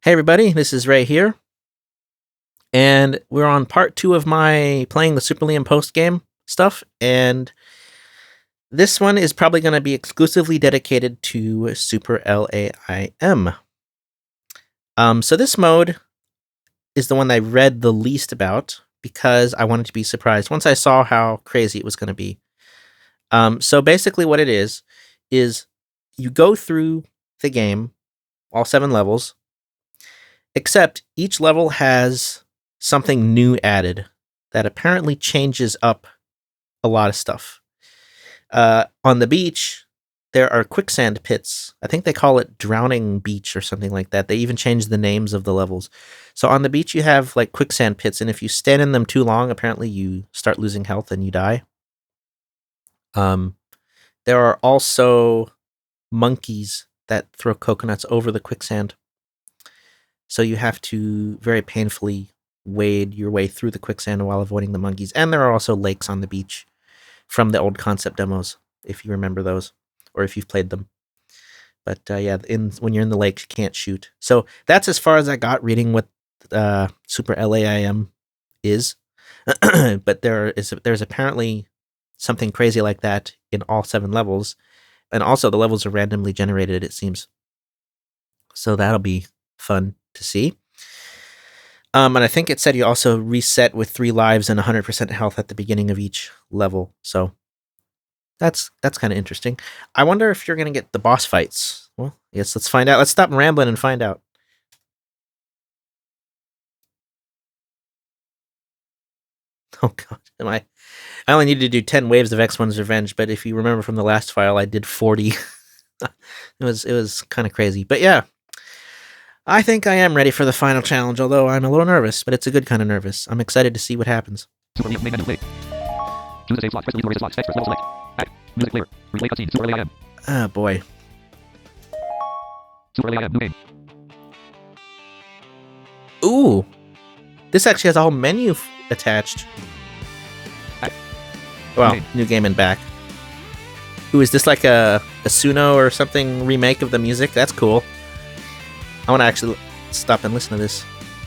Hey everybody, this is Ray here, and we're on part 2 of my playing the Super Liam post game stuff, and this one is probably going to be exclusively dedicated to Super LAIM. So this mode is the one I read the least about because I wanted to be surprised once I saw how crazy it was going to be. So basically what it is you go through the game, all 7 levels, except each level has something new added that apparently changes up a lot of stuff. On the beach, there are quicksand pits. I think they call it Drowning Beach or something like that. They even changed the names of the levels. So on the beach, you have like quicksand pits, and if you stand in them too long, apparently you start losing health and you die. There are also monkeys that throw coconuts over the quicksand. So you have to very painfully wade your way through the quicksand while avoiding the monkeys. And there are also lakes on the beach from the old concept demos, if you remember those, or if you've played them. But when you're in the lake, you can't shoot. So that's as far as I got reading what Super LAIM is. But there's apparently something crazy like that in all 7 levels. And also the levels are randomly generated, it seems. So that'll be fun to see. And I think it said you also reset with 3 lives and 100% health at the beginning of each level. So that's kind of interesting. I wonder if you're going to get the boss fights. Well, yes, let's find out. Let's stop rambling and find out. Oh god, I only needed to do 10 waves of X1's Revenge, but if you remember from the last file, I did 40. It was kind of crazy. But yeah, I think I am ready for the final challenge, although I'm a little nervous, but it's a good kind of nervous. I'm excited to see what happens. Super Liam main menu play. Choose a save slot. Press delete or erase slots. Text level select. Add. Music player. Replay cutscene. Super LAIM. Oh boy. Super LAIM. New game. Ooh. This actually has a whole menu attached. Add. Well, new game and back. Ooh, is this like a Suno or something remake of the music? That's cool. I want to actually stop and listen to this.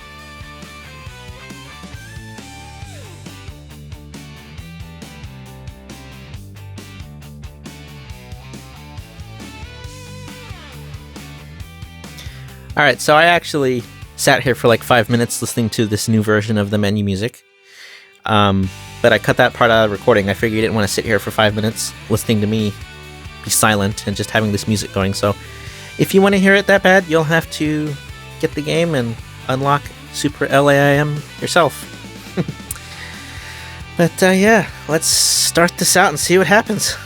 Alright, so I actually sat here for like 5 minutes listening to this new version of the menu music. But I cut that part out of the recording. I figured you didn't want to sit here for 5 minutes listening to me be silent and just having this music going. So if you want to hear it that bad, you'll have to get the game and unlock Super LAIM yourself. But yeah, let's start this out and see what happens.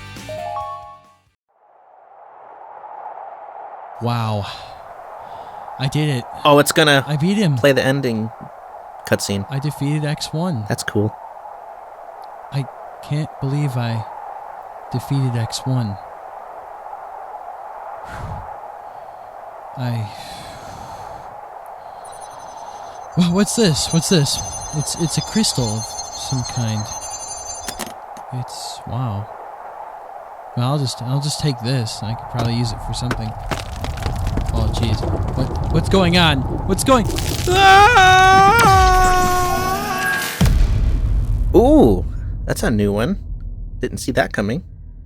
Wow. I did it. Oh, it's gonna I beat him. play the ending cutscene. I defeated X1. That's cool. I can't believe I defeated X1. Well, what's this? It's a crystal of some kind. Wow. Well, I'll just take this. I could probably use it for something. Oh, jeez. What's going on? What's going? Ooh, that's a new one. Didn't see that coming.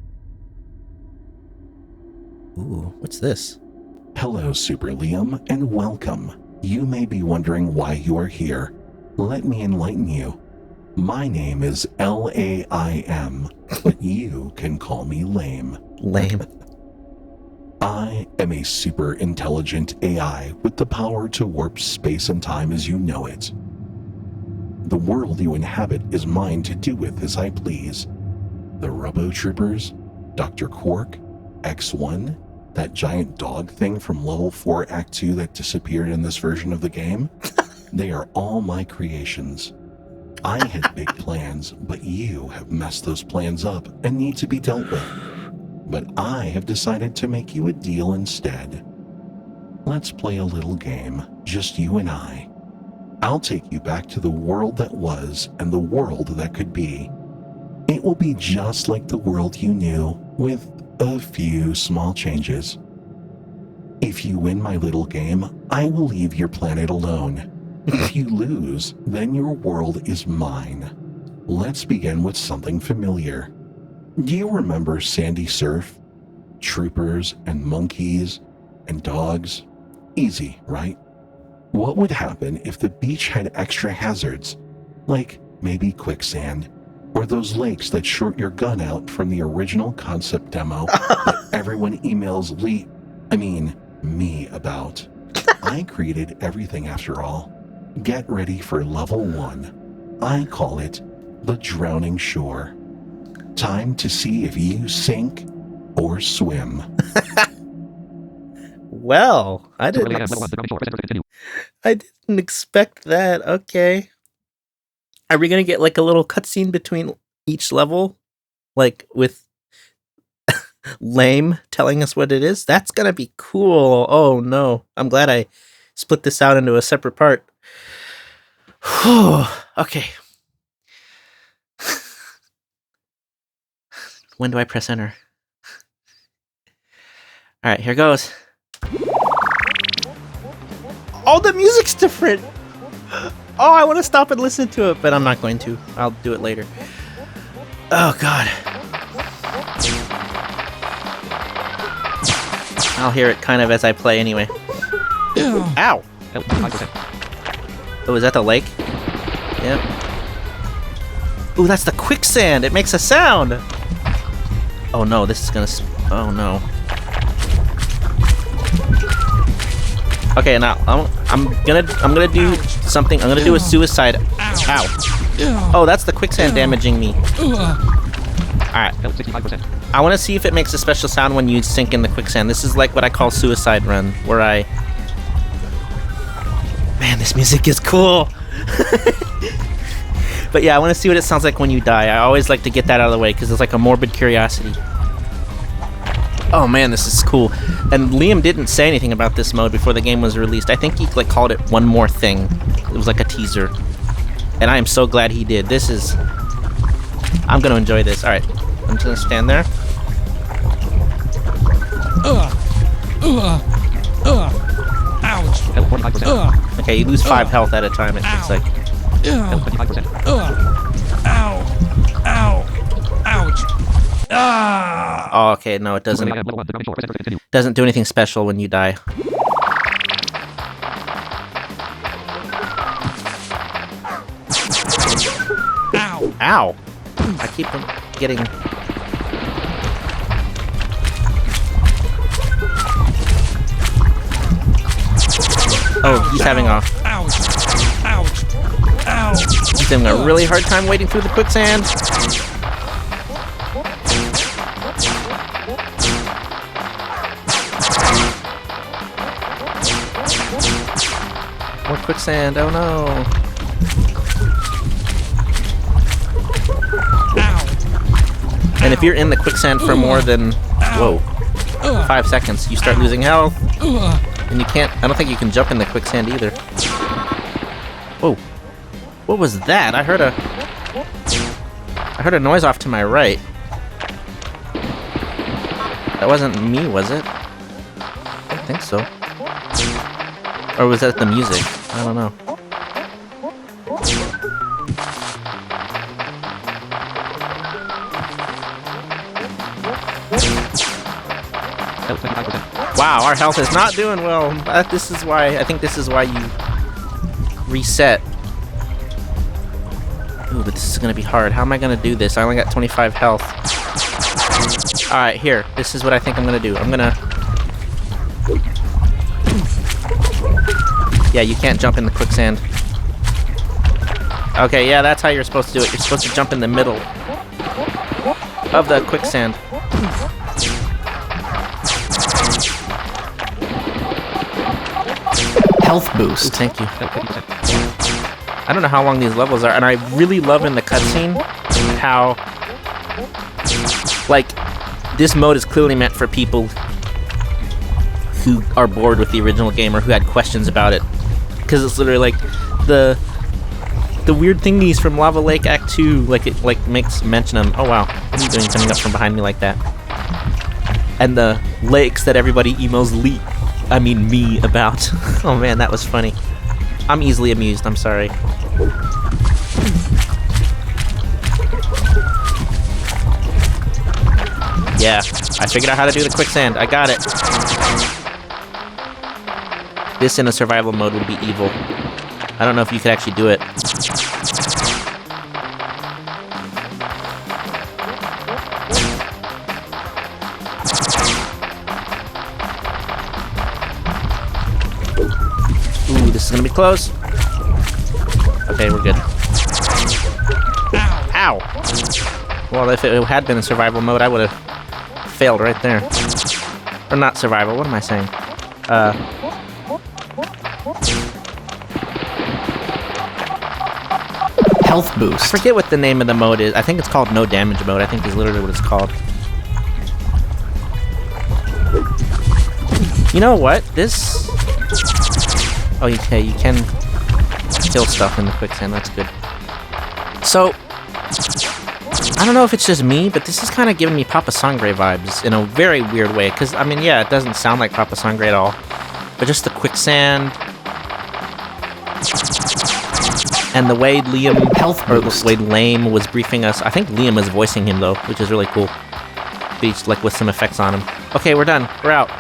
Ooh, what's this? Hello, Super Liam, and welcome. You may be wondering why you are here. Let me enlighten you. My name is LAIM, but you can call me Lame. Lame. I am a super intelligent AI with the power to warp space and time as you know it. The world you inhabit is mine to do with as I please. The Robo Troopers, Dr. Quark, X1, that giant dog thing from level 4 Act 2 that disappeared in this version of the game, they are all my creations. I had big plans, but you have messed those plans up and need to be dealt with. But I have decided to make you a deal instead. Let's play a little game, just you and I. I'll take you back to the world that was and the world that could be. It will be just like the world you knew, with a few small changes. If you win my little game, I will leave your planet alone. If you lose, then your world is mine. Let's begin with something familiar. Do you remember Sandy Surf? Troopers and monkeys and dogs? Easy, right? What would happen if the beach had extra hazards, like maybe quicksand, or those lakes that short your gun out from the original concept demo that everyone emails me about? I created everything after all. Get ready for level 1. I call it the Drowning Shore. Time to see if you sink or swim. Well, I didn't expect that. Okay. Are we gonna get like a little cutscene between each level? Like with Lame telling us what it is? That's gonna be cool. Oh no. I'm glad I split this out into a separate part. Okay. When do I press enter? Alright, here goes. Oh, the music's different! Oh, I want to stop and listen to it, but I'm not going to. I'll do it later. Oh, God. I'll hear it kind of as I play anyway. Ow! Oh, is that the lake? Yep. Ooh, that's the quicksand! It makes a sound! Oh no, this is gonna... Oh no. Okay, now I'm gonna do something. I'm gonna do a suicide. Ow! Oh, that's the quicksand damaging me. Alright. I want to see if it makes a special sound when you sink in the quicksand. This is like what I call suicide run, where I... Man, this music is cool! But yeah, I want to see what it sounds like when you die. I always like to get that out of the way, because it's like a morbid curiosity. Oh man, this is cool. And Liam didn't say anything about this mode before the game was released. I think he like called it One More Thing. It was like a teaser. And I am so glad he did. This is... I'm going to enjoy this. Alright, I'm just going to stand there. Ouch. Okay, you lose 5 health at a time, it looks like. Ouch. Ah. Oh, okay, no, it doesn't do anything special when you die. Ow. Ow! I keep getting... Oh, he's having a... He's having a really hard time wading through the quicksand. More quicksand, oh no. And if you're in the quicksand for more than, 5 seconds, you start losing health. And you can't, I don't think you can jump in the quicksand either. Whoa. What was that? I heard a noise off to my right. That wasn't me, was it? I don't think so. Or was that the music? I don't know. Wow, our health is not doing well. I think this is why you reset. Ooh, but this is gonna be hard. How am I gonna do this? I only got 25 health. Alright, here. This is what I think I'm gonna do. Yeah, you can't jump in the quicksand. Okay, yeah, that's how you're supposed to do it. You're supposed to jump in the middle of the quicksand. Health boost. Thank you. I don't know how long these levels are, and I really love in the cutscene how, like, this mode is clearly meant for people who are bored with the original game or who had questions about it. Because it's literally like the weird thingies from Lava Lake Act 2, like it like makes mention of them. Oh wow, what are you doing coming up from behind me like that? And the lakes that everybody emails Leap I mean me about. Oh man, that was funny. I'm easily amused, I'm sorry. Yeah, I figured out how to do the quicksand. I got it. This in a survival mode would be evil. I don't know if you could actually do it. Ooh, this is gonna be close. Okay, we're good. Ow! Well, if it had been in survival mode, I would have failed right there. Or not survival, what am I saying? Health I boost. forget what the name of the mode is. I think it's called no damage mode. I think is literally what it's called. You know what? This... Oh, okay, you can kill stuff in the quicksand. That's good. So, I don't know if it's just me, but this is kind of giving me Papa Sangre vibes in a very weird way. Because, I mean, yeah, it doesn't sound like Papa Sangre at all. But just the quicksand... And the way Liam... Health Or boost. the way Lame was briefing us. I think Liam is voicing him, though, which is really cool. Beach, like, with some effects on him. Okay, we're done. We're out.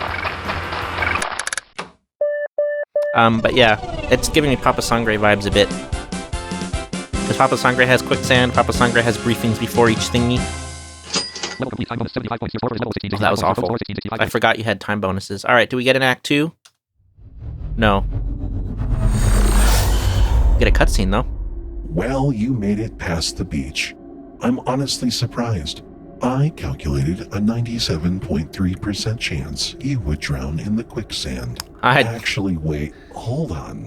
But yeah, it's giving me Papa Sangre vibes a bit. Because Papa Sangre has quicksand, Papa Sangre has briefings before each thingy. Level complete. Time bonus 75 points. Your score is level 16. Oh, that was 65 awful. points. Score 16, 65 I forgot you had time bonuses. Alright, do we get an Act 2? No. Get a cutscene, though. Well, you made it past the beach. I'm honestly surprised. I calculated a 97.3% chance you would drown in the quicksand. Actually, wait, hold on.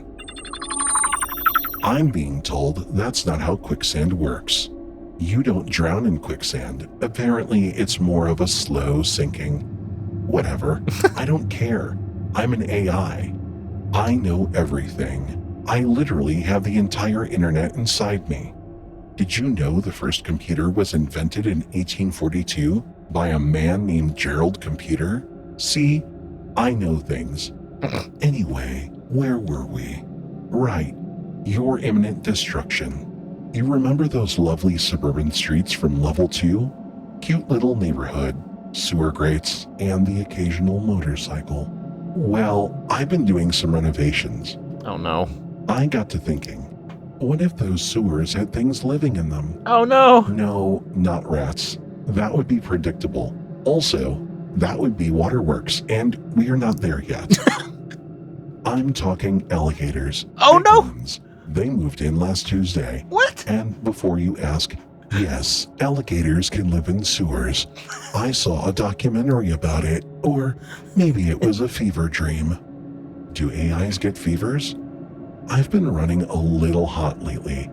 I'm being told that's not how quicksand works. You don't drown in quicksand. Apparently, it's more of a slow sinking. Whatever. I don't care. I'm an AI. I know everything. I literally have the entire internet inside me. Did you know the first computer was invented in 1842 by a man named Gerald Computer? See, I know things. Anyway, where were we? Right, your imminent destruction. You remember those lovely suburban streets from level 2? Cute little neighborhood, sewer grates, and the occasional motorcycle. Well, I've been doing some renovations. Oh no. I got to thinking, what if those sewers had things living in them? Oh no! No, not rats. That would be predictable. Also, that would be waterworks, and we are not there yet. I'm talking alligators. Oh, Big no! ones. They moved in last Tuesday. What? And before you ask, yes, alligators can live in sewers. I saw a documentary about it, or maybe it was a fever dream. Do AIs get fevers? I've been running a little hot lately.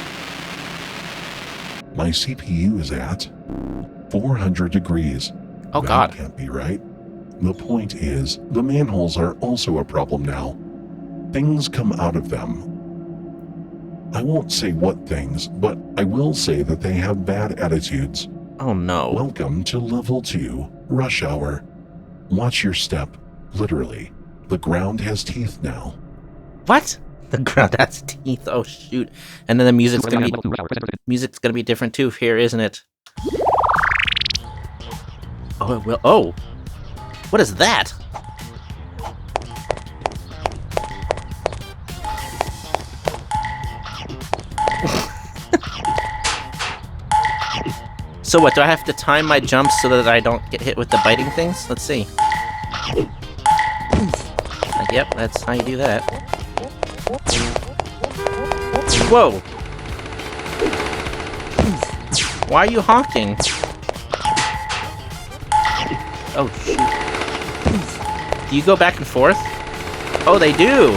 My CPU is at 400 degrees. Oh That god. can't be right. The point is, the manholes are also a problem now. Things come out of them. I won't say what things, but I will say that they have bad attitudes. Oh no. Welcome to level 2, rush hour. Watch your step, literally. The ground has teeth now. What? The ground has teeth. Oh shoot. And then the music's gonna be Level 2 rush hour. Press enter to music's gonna be different too here, isn't it? Oh it will. Oh. What is that? So what, do I have to time my jumps so that I don't get hit with the biting things? Let's see. Yep, that's how you do that. Whoa! Why are you honking? Oh, shoot. Do you go back and forth? Oh, they do!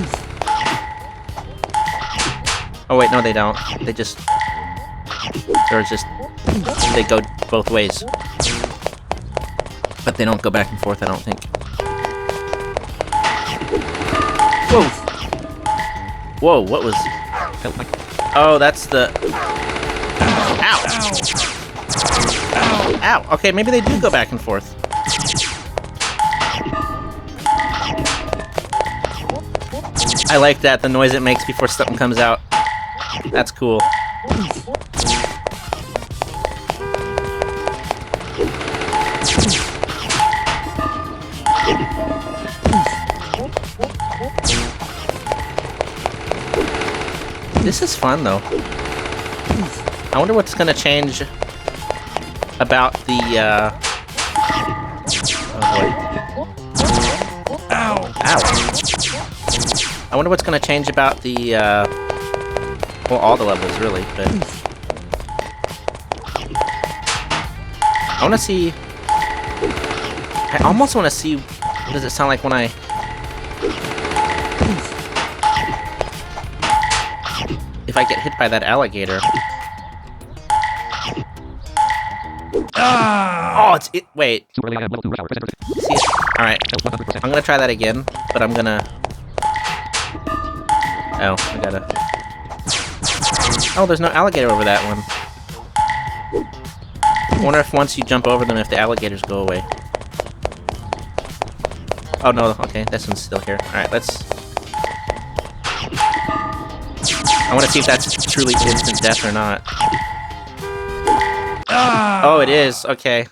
Oh, wait, no, they don't. They just... Or it's just... They go both ways. But they don't go back and forth, I don't think. Whoa! Whoa, what was... Oh, that's the... Ow! Ow! Okay, maybe they do go back and forth. I like that, the noise it makes before something comes out. That's cool. This is fun, though. I wonder what's gonna change about the, oh boy. Ow! Ow! I wonder what's gonna change about the, well, all the levels, really, but... I wanna see... I almost wanna see what does it sound like when I... if I get hit by that alligator. Oh, it's it. Wait. Super early I am level 2 rush hour. Press enter. See it? All right. Health 100%. I'm gonna try that again, but I'm gonna. Oh, I gotta. Oh, there's no alligator over that one. I wonder if once you jump over them, if the alligators go away. Oh no. Okay, this one's still here. All right, let's. I want to see if that's truly instant death or not. Oh, it is. Okay.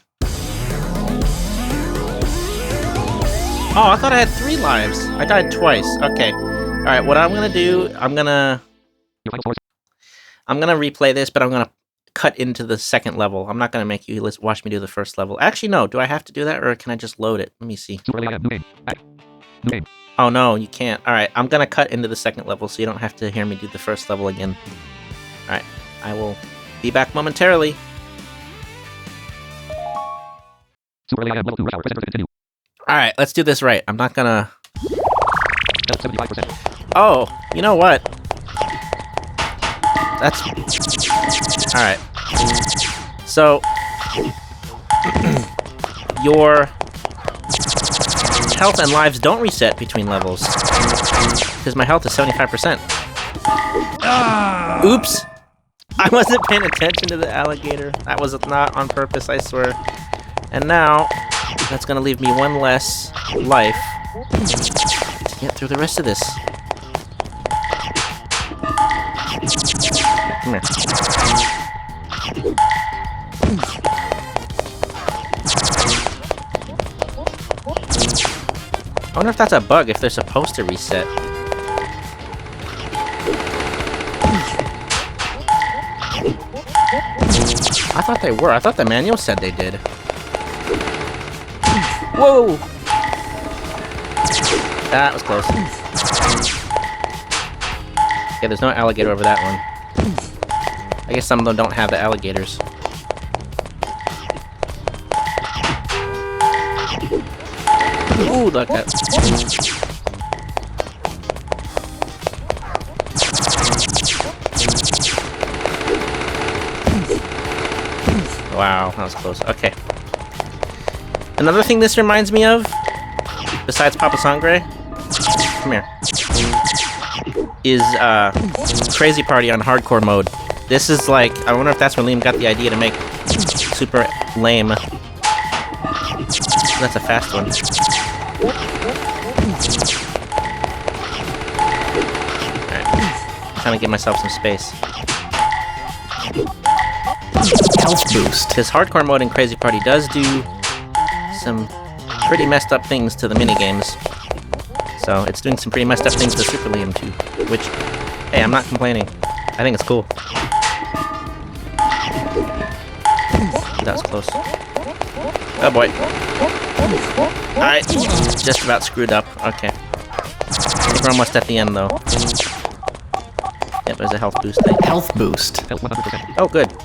Oh, I thought I had 3 lives. I died twice. Okay. All right. What I'm gonna do? I'm gonna replay this, but I'm gonna cut into the second level. I'm not gonna make you watch me do the first level. Actually, no. Do I have to do that, or can I just load it? Let me see. Super early I am. New game. Back. New game. Oh no, you can't. Alright, I'm gonna cut into the second level so you don't have to hear me do the first level again. Alright, I will be back momentarily. Super early I am level 2 rush hour. Press enter to continue. Alright, let's do this right. I'm not gonna... Health 75%. Oh, you know what? That's... Alright. So... your... health and lives don't reset between levels. Because my health is 75%. Oops! I wasn't paying attention to the alligator. That was not on purpose, I swear. And now, that's gonna leave me 1 less life to get through the rest of this. Come here. I wonder if that's a bug, if they're supposed to reset. I thought they were. I thought the manual said they did. Whoa! That was close. Yeah, there's no alligator over that one. I guess some of them don't have the alligators. Ooh, look at that. Wow, that was close. Okay. Another thing this reminds me of, besides Papa Sangre, come here, is Crazy Party on hardcore mode. This is like, I wonder if that's where Liam got the idea to make super lame. That's a fast one. Alright. Trying to give myself some space. Health boost. Because hardcore mode in Crazy Party does do some pretty messed up things to the minigames. So it's doing some pretty messed up things to Super Liam too. Which, hey, I'm not complaining. I think it's cool. That was close. Oh boy. Alright, just about screwed up. Okay. I think we're almost at the end though. Yep, there's a health boost thing. Health boost. Health 100%. Oh, good.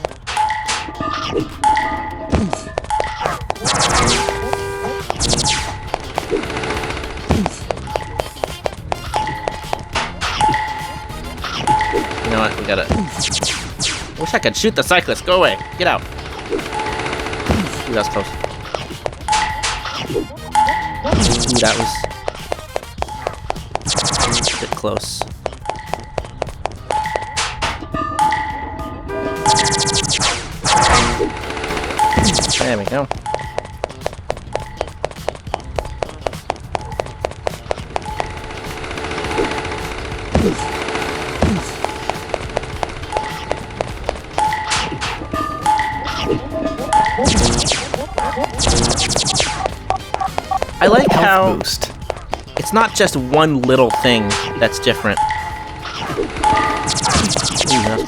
You know what? We gotta... Wish I could shoot the cyclist. Go away. Get out. Ooh, that was close. Ooh, that was... a bit close. There we go. I like how Boost. it's not just one little thing that's different. Ooh, that's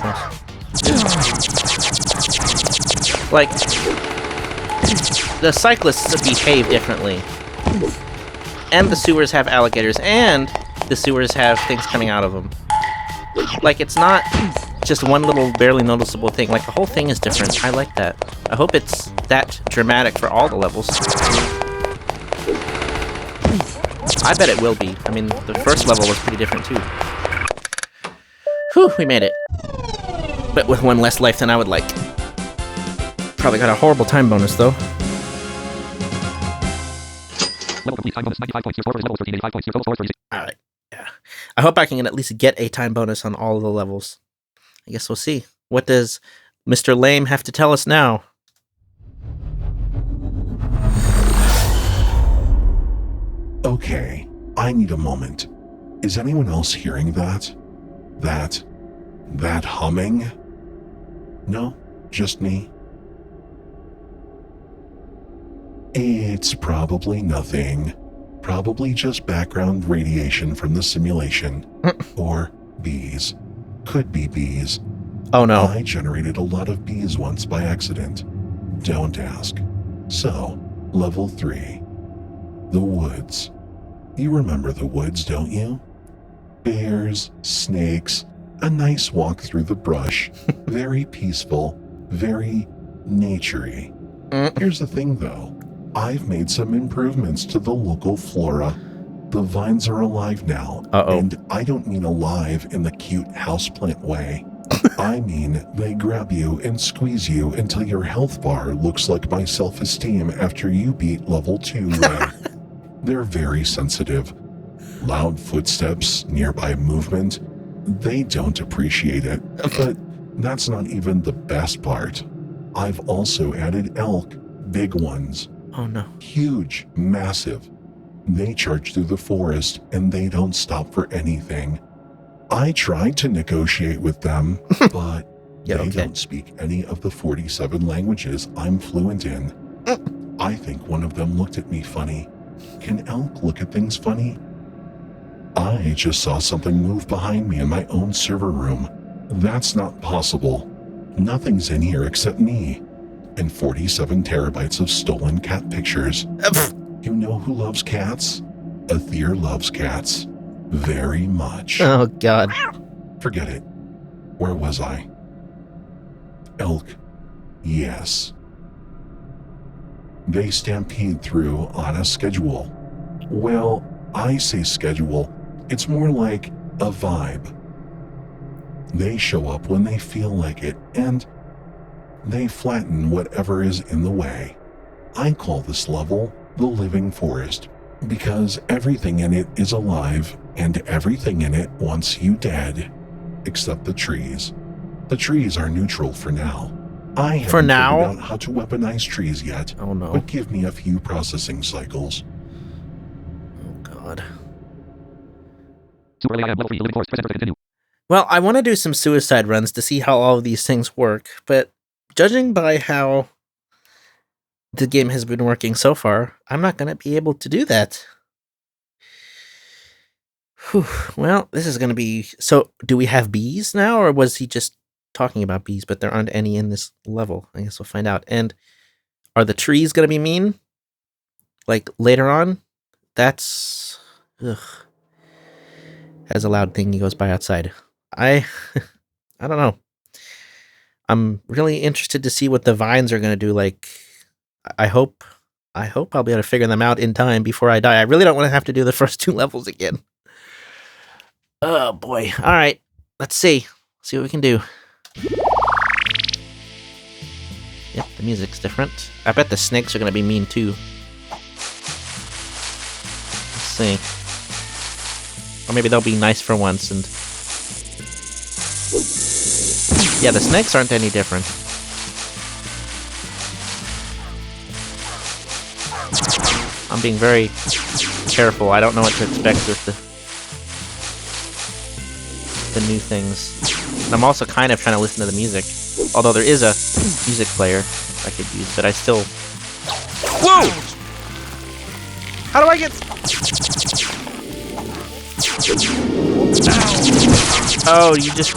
close. Like, the cyclists behave differently. And the sewers have alligators, and the sewers have things coming out of them. Like, it's not just one little barely noticeable thing. Like, the whole thing is different. I like that. I hope it's that dramatic for all the levels. I bet it will be. I mean, the first level was pretty different, too. Whew, we made it. But with one less life than I would like. Probably got a horrible time bonus, though. Level complete. Time bonus 95 points. Your score is level 13. 85 points. Your total score is 36. Alright, yeah. I hope I can at least get a time bonus on all of the levels. I guess we'll see. What does Mr. Lame have to tell us now? Okay, I need a moment. Is anyone else hearing that? That humming? No, just me. It's probably nothing. Probably just background radiation from the simulation. Or bees. Could be bees. Oh no. I generated a lot of bees once by accident. Don't ask. So, level 3. The woods. You remember the woods, don't you? Bears, snakes, a nice walk through the brush. Very peaceful, very naturey. Here's the thing though. I've made some improvements to the local flora. The vines are alive now. Uh-oh. And I don't mean alive in the cute houseplant way. I mean, they grab you and squeeze you until your health bar looks like my self-esteem after you beat level 2 way. They're very sensitive. Loud footsteps, nearby movement, they don't appreciate it. But that's not even the best part. I've also added elk, big ones. Oh no. Huge, massive. They charge through the forest and they don't stop for anything. I tried to negotiate with them, but Yeah, they okay. don't speak any of the 47 languages I'm fluent in. I think one of them looked at me funny. Can elk look at things funny? I just saw something move behind me in my own server room. That's not possible. Nothing's in here except me. And 47 terabytes of stolen cat pictures. You know who loves cats? Aether loves cats. Very much. Oh god. Forget it. Where was I? Elk. Yes. They stampede through on a schedule. Well, I say schedule. It's more like a vibe. They show up when they feel like it, and they flatten whatever is in the way. I call this level the Living Forest, because everything in it is alive, and everything in it wants you dead, except the trees. The trees are neutral for now. I haven't For now? figured out how to weaponize trees yet, Oh no. but give me a few processing cycles. Oh god. Super AI level 3. The living forest. Press enter to continue. Well, I want to do some suicide runs to see how all of these things work, but judging by how the game has been working so far, I'm not going to be able to do that. Whew. Well, this is going to be... So, do we have bees now, or was he just talking about bees, but there aren't any in this level? I guess we'll find out. And are the trees going to be mean? Like, later on? That's... Ugh. Has a loud thing he goes by outside. I don't know. I'm really interested to see what the vines are going to do. Like, I hope I'll be able to figure them out in time before I die. I really don't want to have to do the first 2 levels again. Oh boy. All right. Let's see. See what we can do. Yep, the music's different. I bet the snakes are going to be mean too. Let's see. Or maybe they'll be nice for once and... Yeah, the snakes aren't any different. I'm being very careful. I don't know what to expect with the... the new things. And I'm also kind of trying to listen to the music. Although there is a music player I could use, but I still... Whoa! How do I get... Oh, you just...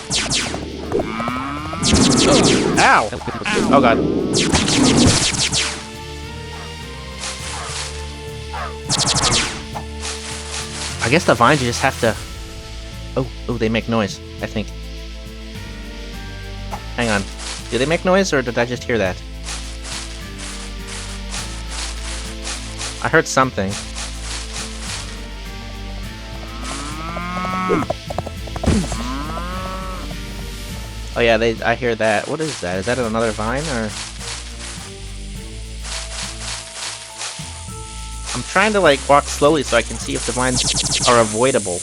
Ow! Oh god. I guess the vines you just have to... Oh, they make noise, I think. Hang on. Do they make noise, or did I just hear that? I heard something. Oh yeah, I hear that. What is that? Is that another vine, or...? I'm trying to, like, walk slowly so I can see if the vines are avoidable.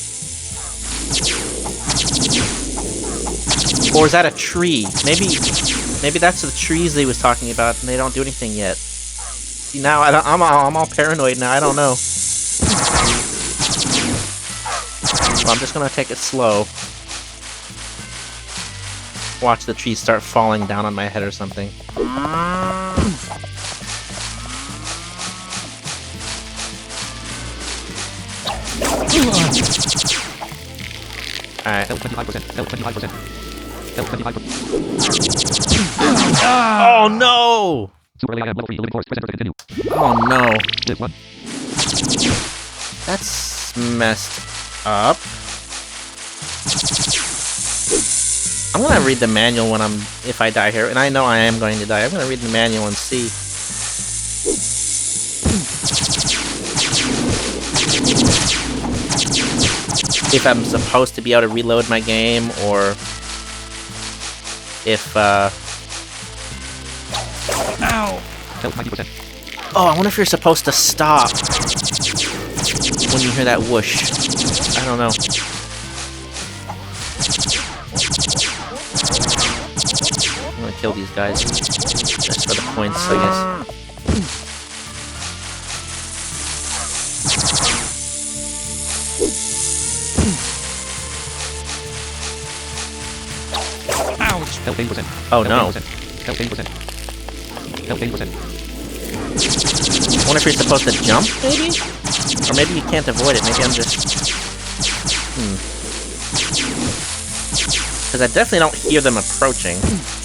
Or is that a tree? Maybe that's the trees they was talking about, and they don't do anything yet. See, now I'm all paranoid now. I don't know. Well, I'm just gonna take it slow. Watch the trees start falling down on my head or something. Alright. 25%. 25%. Oh no! Super AI level 3 living force. Press enter to continue. Oh no. Live 1. That's messed up. I'm gonna read the manual when if I die here, and I know I am going to die. I'm gonna read the manual and see. If I'm supposed to be able to reload my game, or if, Ow! 90%. Oh, I wonder if you're supposed to stop when you hear that whoosh. I don't know. I'm gonna kill these guys. Just for the points, I guess. Ouch! Health 80%. Oh no. Health 80%. Health 80%. I wonder if you're supposed to jump, maybe? Or maybe you can't avoid it. Maybe I'm just... Because I definitely don't hear them approaching.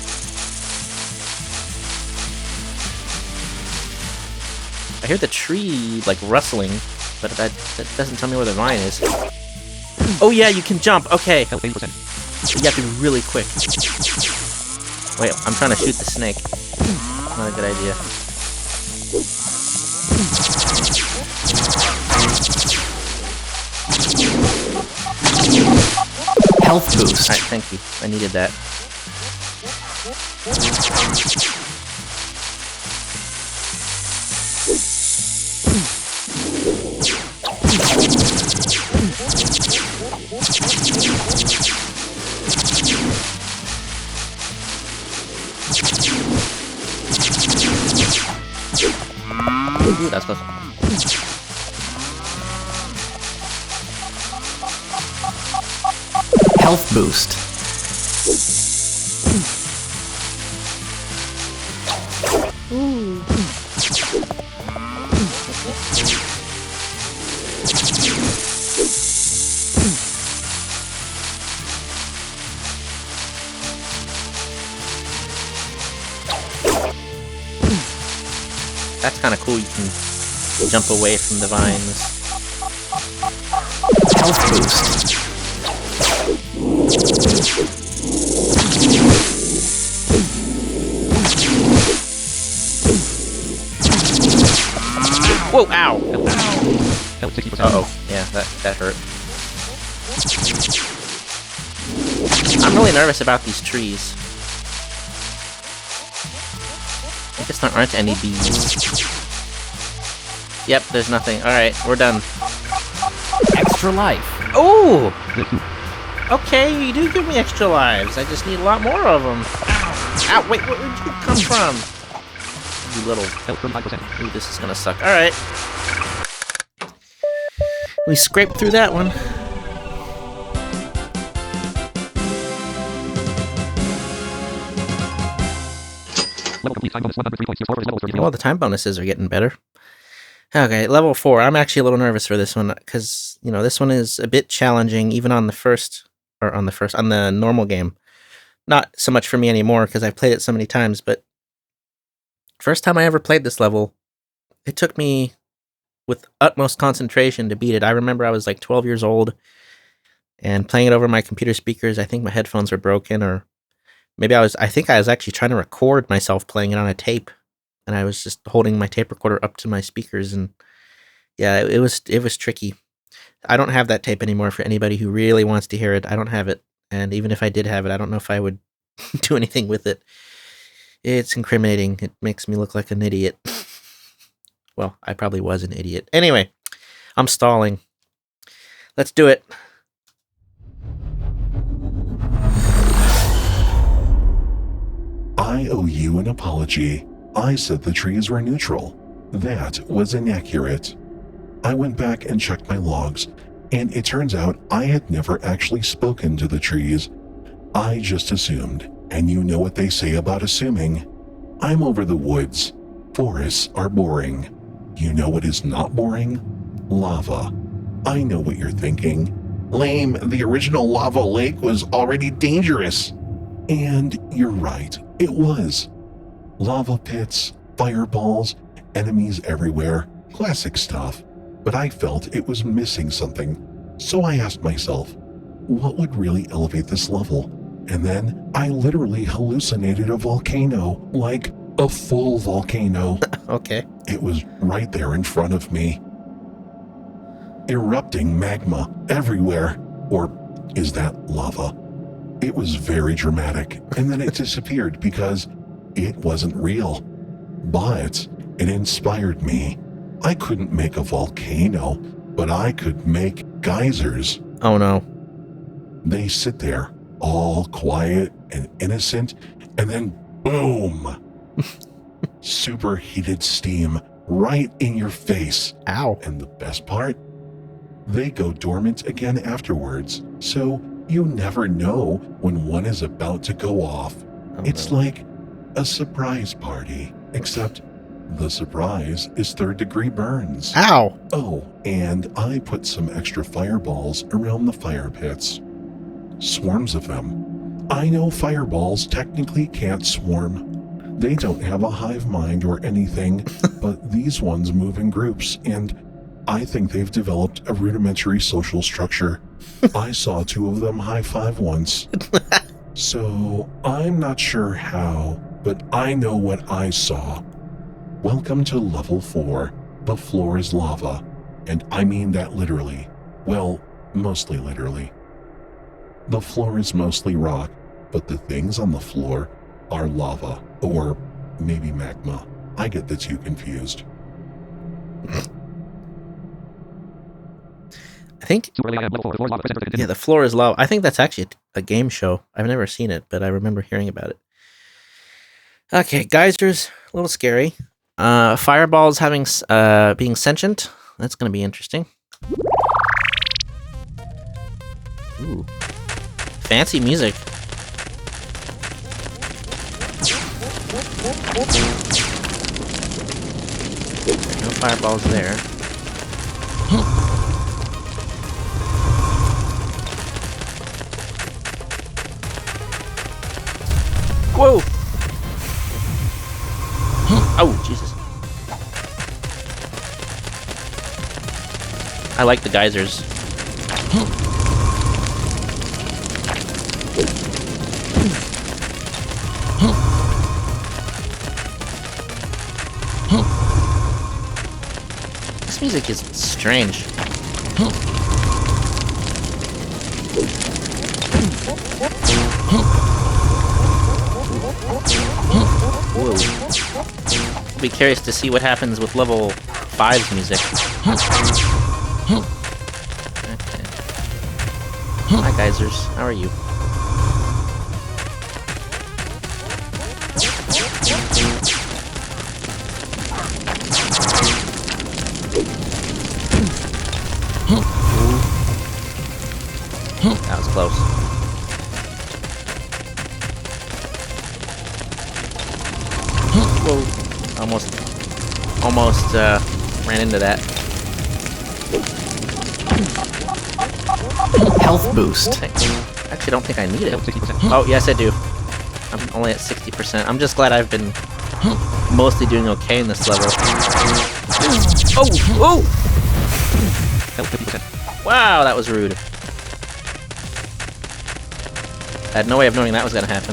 I hear the tree, like, rustling, but that doesn't tell me where the vine is. Oh yeah, you can jump! Okay. Health 80%. You have to be really quick. Wait, I'm trying to shoot the snake. Not a good idea. Health boost. Alright, thank you. I needed that. Ooh, that's close. Health boost. That's kind of cool. You can jump away from the vines. Health boost. Whoa! Ow! Health 60%. Uh oh. Yeah, that hurt. I'm really nervous about these trees. I guess there aren't any bees. Yep, there's nothing. Alright, we're done. Extra life. Oh! Okay, you do give me extra lives. I just need a lot more of them. Ow, wait, where did you come from? You little... Health 35%. Ooh, this is gonna suck. Alright. We scraped through that one. Level complete. Time bonus 103 points. Your score is level 30. Well, the time bonuses are getting better. Okay, level 4. I'm actually a little nervous for this one because, this one is a bit challenging even on the normal game. Not so much for me anymore because I've played it so many times, but first time I ever played this level, it took me with utmost concentration to beat it. I remember I was like 12 years old and playing it over my computer speakers. I think my headphones were broken, or maybe I think I was actually trying to record myself playing it on a tape. And I was just holding my tape recorder up to my speakers, and yeah, it was tricky. I don't have that tape anymore for anybody who really wants to hear it. I don't have it, and even if I did have it, I don't know if I would do anything with it. It's incriminating. It makes me look like an idiot. Well, I probably was an idiot. Anyway, I'm stalling. Let's do it. I owe you an apology. I said the trees were neutral. That was inaccurate. I went back and checked my logs, and it turns out I had never actually spoken to the trees. I just assumed, and you know what they say about assuming. I'm over the woods. Forests are boring. You know what is not boring? Lava. I know what you're thinking. Lame, the original lava lake was already dangerous. And you're right, it was. Lava pits, fireballs, enemies everywhere, classic stuff. But I felt it was missing something, so I asked myself, what would really elevate this level? And then I literally hallucinated a volcano, like a full volcano. Okay. It was right there in front of me. Erupting magma everywhere. Or is that lava? It was very dramatic, and then it disappeared because it wasn't real. But it inspired me. I couldn't make a volcano, but I could make geysers. Oh no. They sit there, all quiet and innocent, and then boom! Superheated steam right in your face. Ow. And the best part? They go dormant again afterwards, so you never know when one is about to go off. Oh, It's no. like a surprise party, except the surprise is third-degree burns. Ow. Oh, and I put some extra fireballs around the fire pits. Swarms of them. I know fireballs technically can't swarm. They don't have a hive mind or anything, but these ones move in groups, and I think they've developed a rudimentary social structure. I saw 2 of them high-five once. So, I'm not sure how, but I know what I saw. Welcome to level 4. The floor is lava. And I mean that literally. Well, mostly literally. The floor is mostly rock, but the things on the floor are lava. Or maybe magma. I get the 2 confused. I think, Super early I am level 4. The floor is lava. Press enter to continue. yeah, the floor is lava. I think that's actually a game show. I've never seen it, but I remember hearing about it. Okay, geysers, a little scary. Fireballs being sentient. That's going to be interesting. Ooh. Fancy music. No fireballs there. Whoa! Oh, Jesus. I like the geysers. This music is strange. Whoa. I'll be curious to see what happens with level 5's music. Okay. Hi, geysers. How are you? That was close. whoa. Almost ran into that. Health boost. I actually don't think I need it. 60%. Oh, yes, I do. I'm only at 60%. I'm just glad I've been mostly doing okay in this level. Oh! Health 50%. Wow, that was rude. I had no way of knowing that was gonna happen.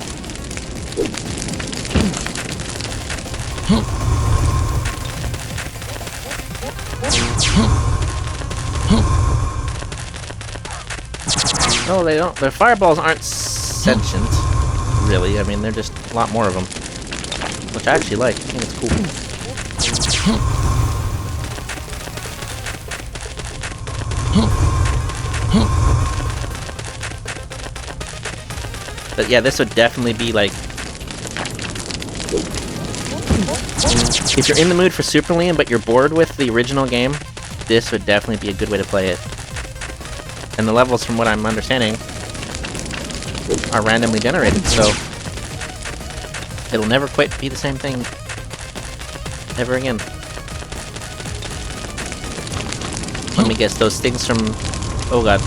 No, they don't. Their fireballs aren't sentient, really. I mean, they're just a lot more of them, which I actually like. I think it's cool. But yeah, this would definitely be like, if you're in the mood for Super Liam but you're bored with the original game, this would definitely be a good way to play it. And the levels, from what I'm understanding, are randomly generated, so it'll never quite be the same thing ever again. Let me guess, those things from... Oh god.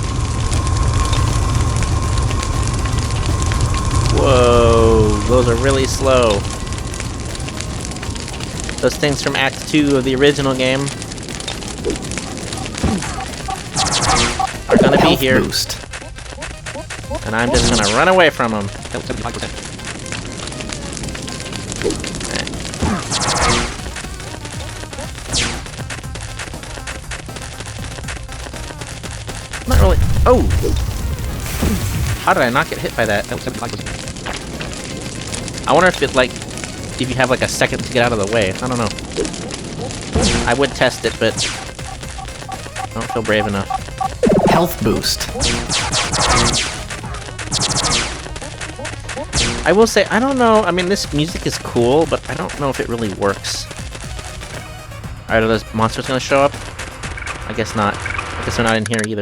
Whoa, those are really slow. Those things from Act 2 of the original game are gonna be Health here, boost. and I'm just gonna run away from them. Health 75%. Not really. Oh! How did I not get hit by that? Health 75%. I wonder if it, like, if you have, like, a second to get out of the way. I don't know. I would test it, but I don't feel brave enough. Health boost. I will say, I don't know. I mean, this music is cool, but I don't know if it really works. Alright, are those monsters gonna show up? I guess not. I guess they're not in here either.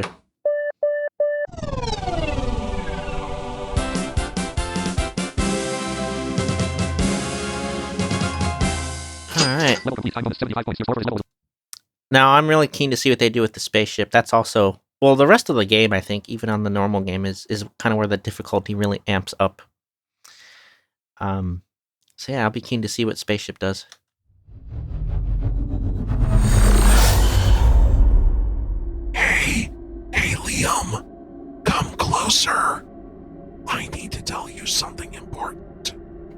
Alright. Level complete. Time bonus 75 points. Your score for this level is Now, I'm really keen to see what they do with the spaceship. That's also... Well, the rest of the game, I think, even on the normal game, is kind of where the difficulty really amps up. So yeah, I'll be keen to see what spaceship does. Hey, Liam, come closer. I need to tell you something important.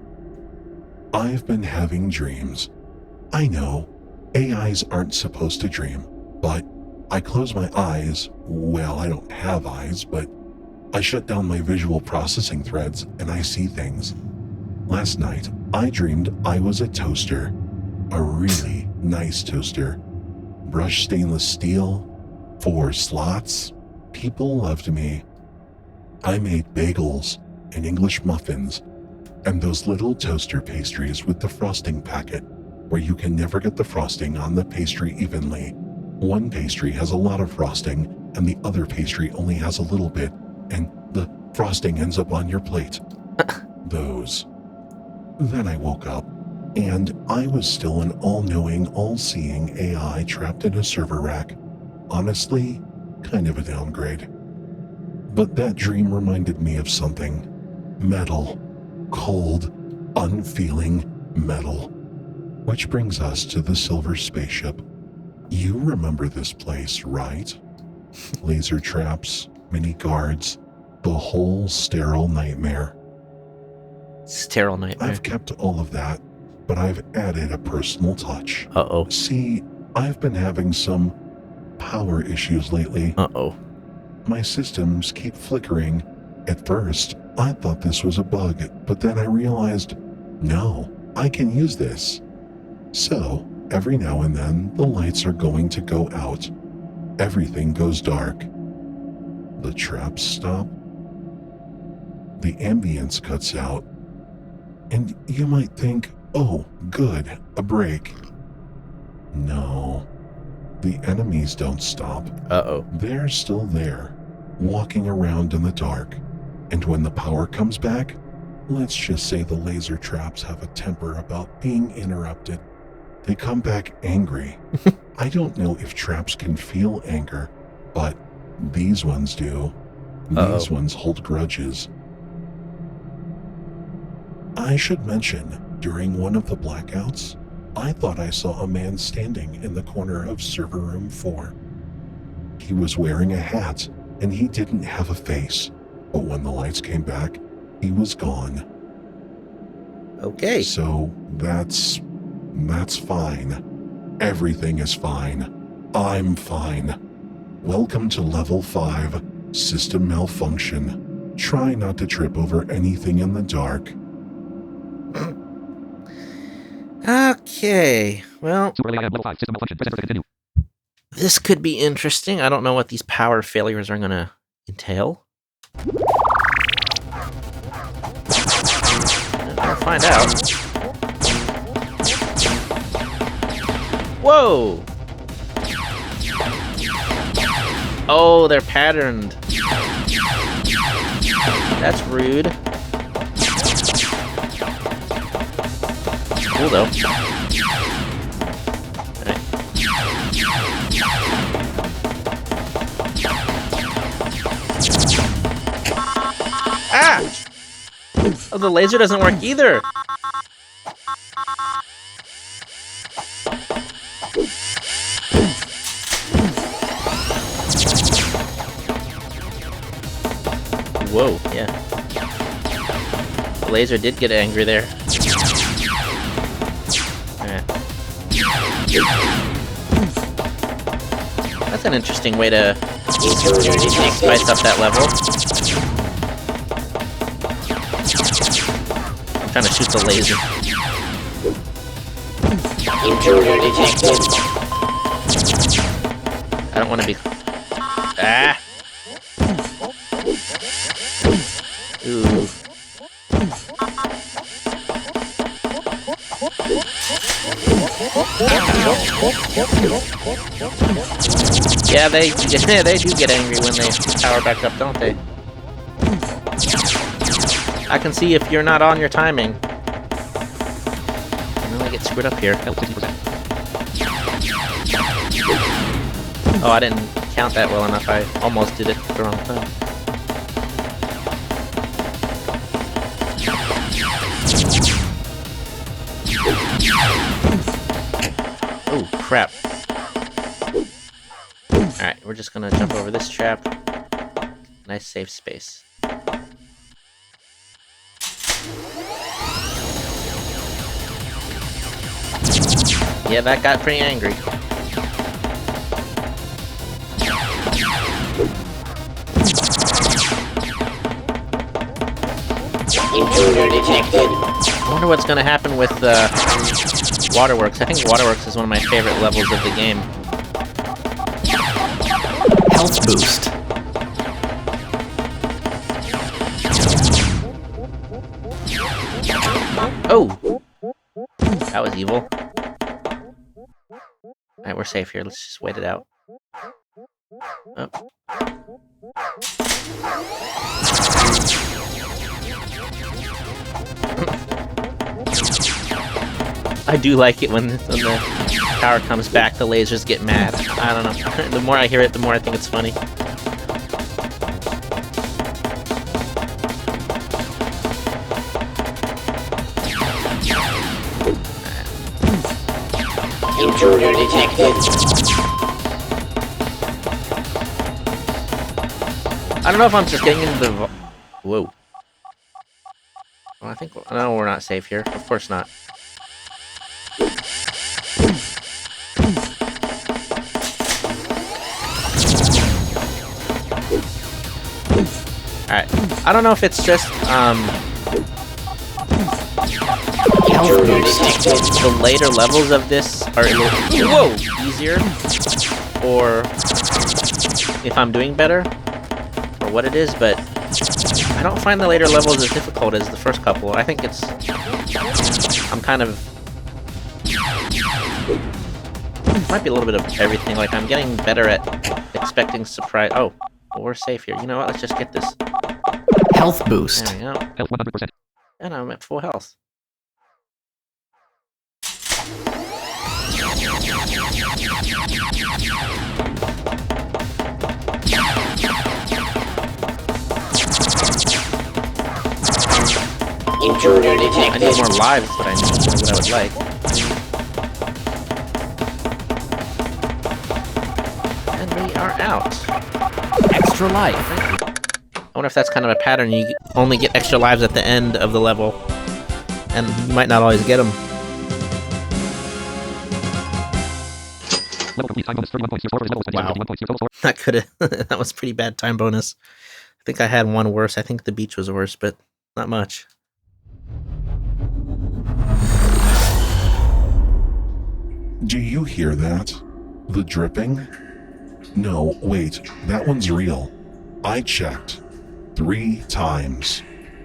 I've been having dreams. I know, AIs aren't supposed to dream, but I close my eyes. Well, I don't have eyes, but I shut down my visual processing threads and I see things. Last night, I dreamed I was a toaster. A really nice toaster. Brushed stainless steel, 4 slots. People loved me. I made bagels and English muffins and those little toaster pastries with the frosting packet where you can never get the frosting on the pastry evenly. One pastry has a lot of frosting and the other pastry only has a little bit, and the frosting ends up on your plate. Those. Then I woke up, and I was still an all-knowing, all-seeing AI trapped in a server rack. Honestly, kind of a downgrade. But that dream reminded me of something. Metal. Cold, unfeeling metal. Which brings us to the silver spaceship. You remember this place, right? Laser traps, mini guards, the whole sterile nightmare. Sterile nightmare. I've kept all of that, but I've added a personal touch. Uh-oh. See, I've been having some power issues lately. Uh-oh. My systems keep flickering. At first, I thought this was a bug, but then I realized, no, I can use this. So, every now and then, the lights are going to go out. Everything goes dark. The traps stop. The ambience cuts out. And you might think, oh, good, a break. No, the enemies don't stop. Uh-oh. They're still there, walking around in the dark. And when the power comes back, Let's just say the laser traps have a temper about being interrupted. They come back angry. I don't know if traps can feel anger, but these ones do. These ones hold grudges. I should mention, during one of the blackouts, I thought I saw a man standing in the corner of server room 4. He was wearing a hat, and he didn't have a face, but when the lights came back, he was gone. Okay. So that's fine. Everything is fine. I'm fine. Welcome to level 5, system malfunction. Try not to trip over anything in the dark. Okay. Well, Super early IM level 5. System malfunction. Press enter to continue. this could be interesting. I don't know what these power failures are going to entail. I'll find out. Whoa! Oh, they're patterned. That's rude. Cool though. Alright. Ah! Oh, the laser doesn't work either. Whoa, yeah. The laser did get angry there. Alright. That's an interesting way to spice up that level. I'm trying to shoot the laser. I don't want to be... Ah! Ooh. Yeah, they do get angry when they power back up, don't they? I can see if you're not on your timing. And then I get screwed up here. Oh, I didn't count that well enough. I almost did it at the wrong time. Oh, crap. Alright, we're just gonna jump over this trap. Nice safe space. Yeah, that got pretty angry. Intruder detected. I wonder what's gonna happen with Waterworks. I think Waterworks is one of my favorite levels of the game. Health boost. Oh! That was evil. Alright, we're safe here. Let's just wait it out. Oh. I do like it when the power comes back, the lasers get mad. I don't know. The more I hear it, the more I think it's funny. Intruder detected. I don't know if I'm just getting into the... Whoa. Well, I think... No, we're not safe here. Of course not. Alright. I don't know if it's just, the later levels of this are a little, easier, or if I'm doing better, or what it is, but I don't find the later levels as difficult as the first couple. I think it's... I'm kind of... Might be a little bit of everything. Like, I'm getting better at expecting surprise... Oh, well, we're safe here. You know what? Let's just get this. Health boost. There we go. Health 100%. And I'm at full health. Intruder I detected. need more lives, but I need what I would like. And we are out. Extra life. I wonder if that's kind of a pattern. You only get extra lives at the end of the level, and you might not always get them. Level complete. Time bonus 31.04 is level set. Wow. 31.04. That could have. That was pretty bad time bonus. I think I had one worse. I think the beach was worse, but not much. Do you hear that? The dripping? No, wait, that one's real. I checked 3 times.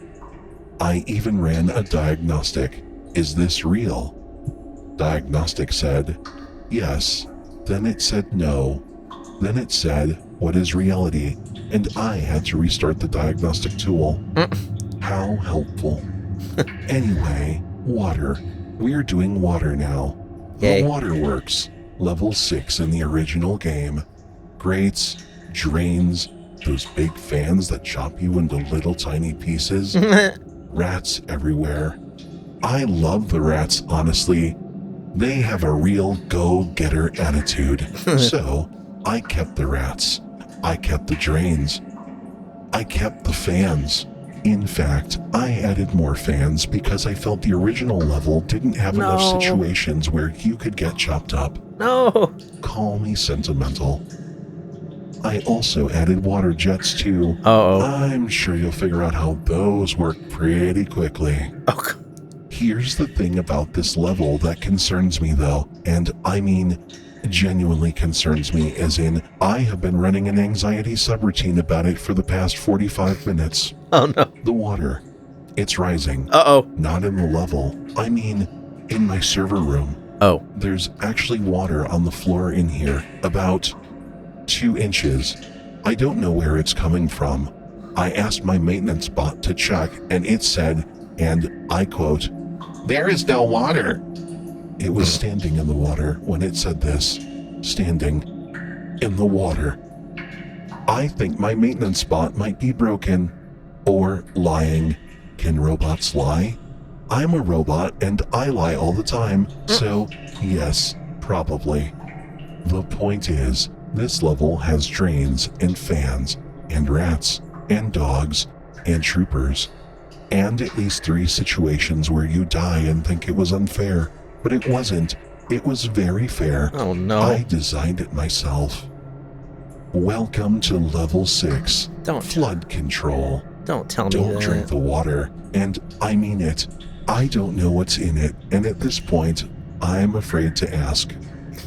I even ran a diagnostic. Is this real? Diagnostic said, yes. Then it said no. Then it said, what is reality? And I had to restart the diagnostic tool. How helpful. Anyway, water. We're doing water now. Yay. The waterworks. Level 6 in the original game. Grates, drains, those big fans that chop you into little tiny pieces. Rats everywhere. I love the rats, honestly. They have a real go-getter attitude. So, I kept the rats. I kept the drains. I kept the fans. In fact, I added more fans because I felt the original level didn't have enough No. situations where you could get chopped up. No. Call me sentimental. I also added water jets too. Uh-oh. I'm sure you'll figure out how those work pretty quickly. Oh, Here's the thing about this level that concerns me though, and I mean genuinely concerns me, as in I have been running an anxiety subroutine about it for the past 45 minutes. oh no. The water. It's rising. Uh-oh. Not in the level. I mean, in my server room. Oh. There's actually water on the floor in here, about 2 inches. I don't know where it's coming from. I asked my maintenance bot to check, and it said, and I quote, "There is no water." It was standing in the water when it said this. Standing in the water. I think my maintenance bot might be broken. Or lying. Can robots lie? I'm a robot and I lie all the time, so yes, probably. The point is, this level has drains and fans and rats and dogs and troopers and at least 3 situations where you die and think it was unfair, but it wasn't. It was very fair. Oh no. I designed it myself. Welcome to level 6, Don't flood control. don't tell me Don't that. drink the water, and I mean it. I don't know what's in it, and at this point, I'm afraid to ask.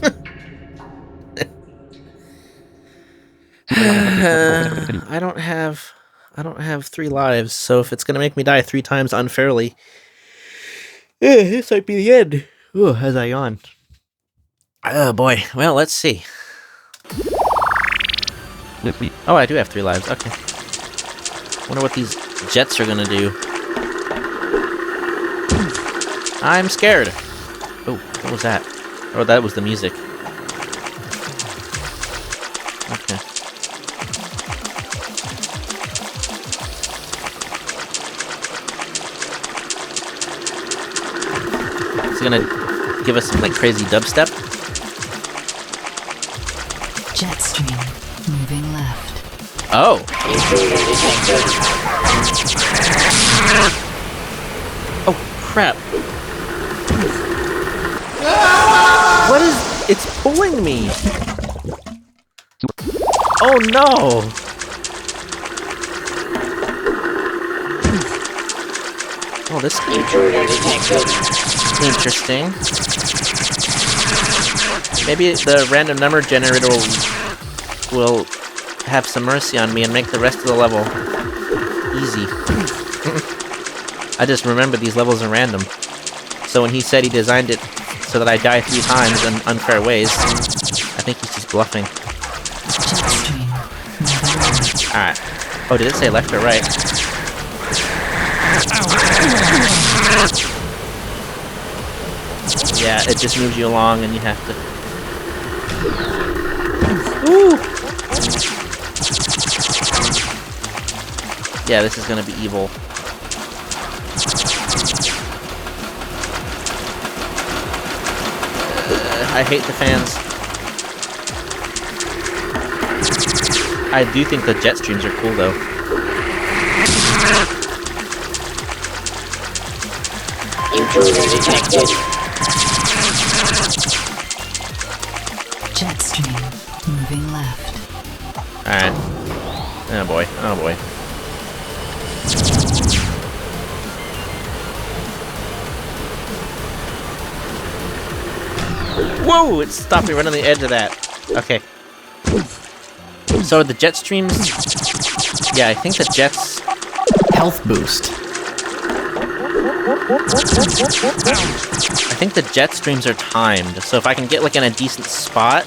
I don't have 3 lives, so if it's gonna make me die 3 times unfairly, this might be the end. Ooh, as I yawn. Oh boy. Well, let's see. Live free. Oh, I do have 3 lives. Okay. Wonder what these jets are gonna do. I'm scared. Oh, what was that? Oh, that was the music. Okay. It's gonna give us some like crazy dubstep. Jet stream. Moving left. Oh. Oh crap. What is... It's pulling me. Oh no. Oh, this is interesting. Maybe the random number generator will have some mercy on me and make the rest of the level easy. I just remember these levels are random. So when he said he designed it so that I die 3 times in unfair ways, I think he's just bluffing. Jet stream. Moving left. Alright. Oh, did it say left or right? Yeah, it just moves you along and you have to... Ooh! Yeah, this is gonna be evil. I hate the fans. I do think the jet streams are cool though. Intruder detected. Jet stream. Moving left. Alright. Oh boy. Oh boy. Whoa! It stopped me right on the edge of that. Okay. So the jet streams... Yeah, I think the jets... Health boost. I think the jet streams are timed, so if I can get like in a decent spot...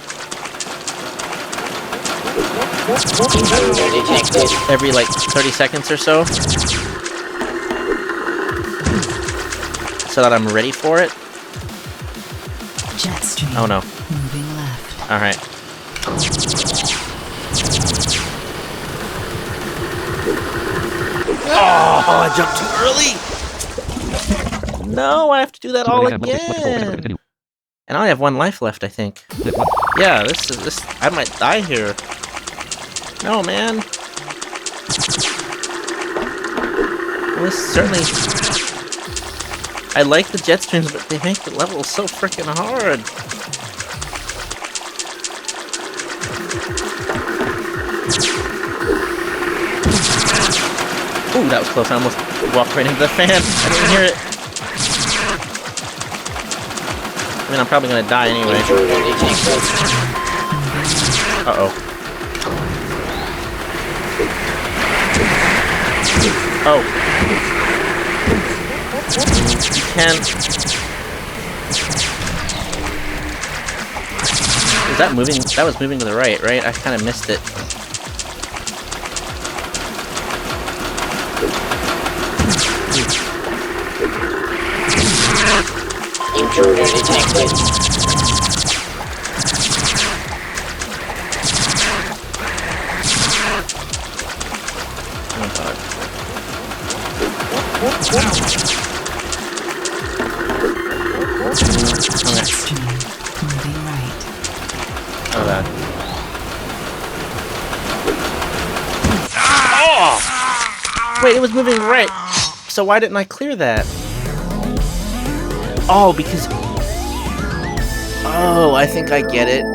Every like 30 seconds or so. So that I'm ready for it. Jet stream. Oh no. Moving left. Alright. Oh, I jumped too early! No, I have to do that all again! And I only have 1 life left, I think. Yeah, this I might die here. No, man. Well, this certainly... I like the jet streams, but they make the level so freaking hard. Ooh, that was close. I almost walked right into the fan. I didn't hear it. I mean, I'm probably gonna die anyway. Uh-oh. Oh. You can... Is that moving? That was moving to the right, right? I kind of missed it. Intruder detected. Oh god. Jet stream. Moving right. Oh god. Oh! Wait, it was moving right. So why didn't I clear that? Oh, because... Oh, I think I get it.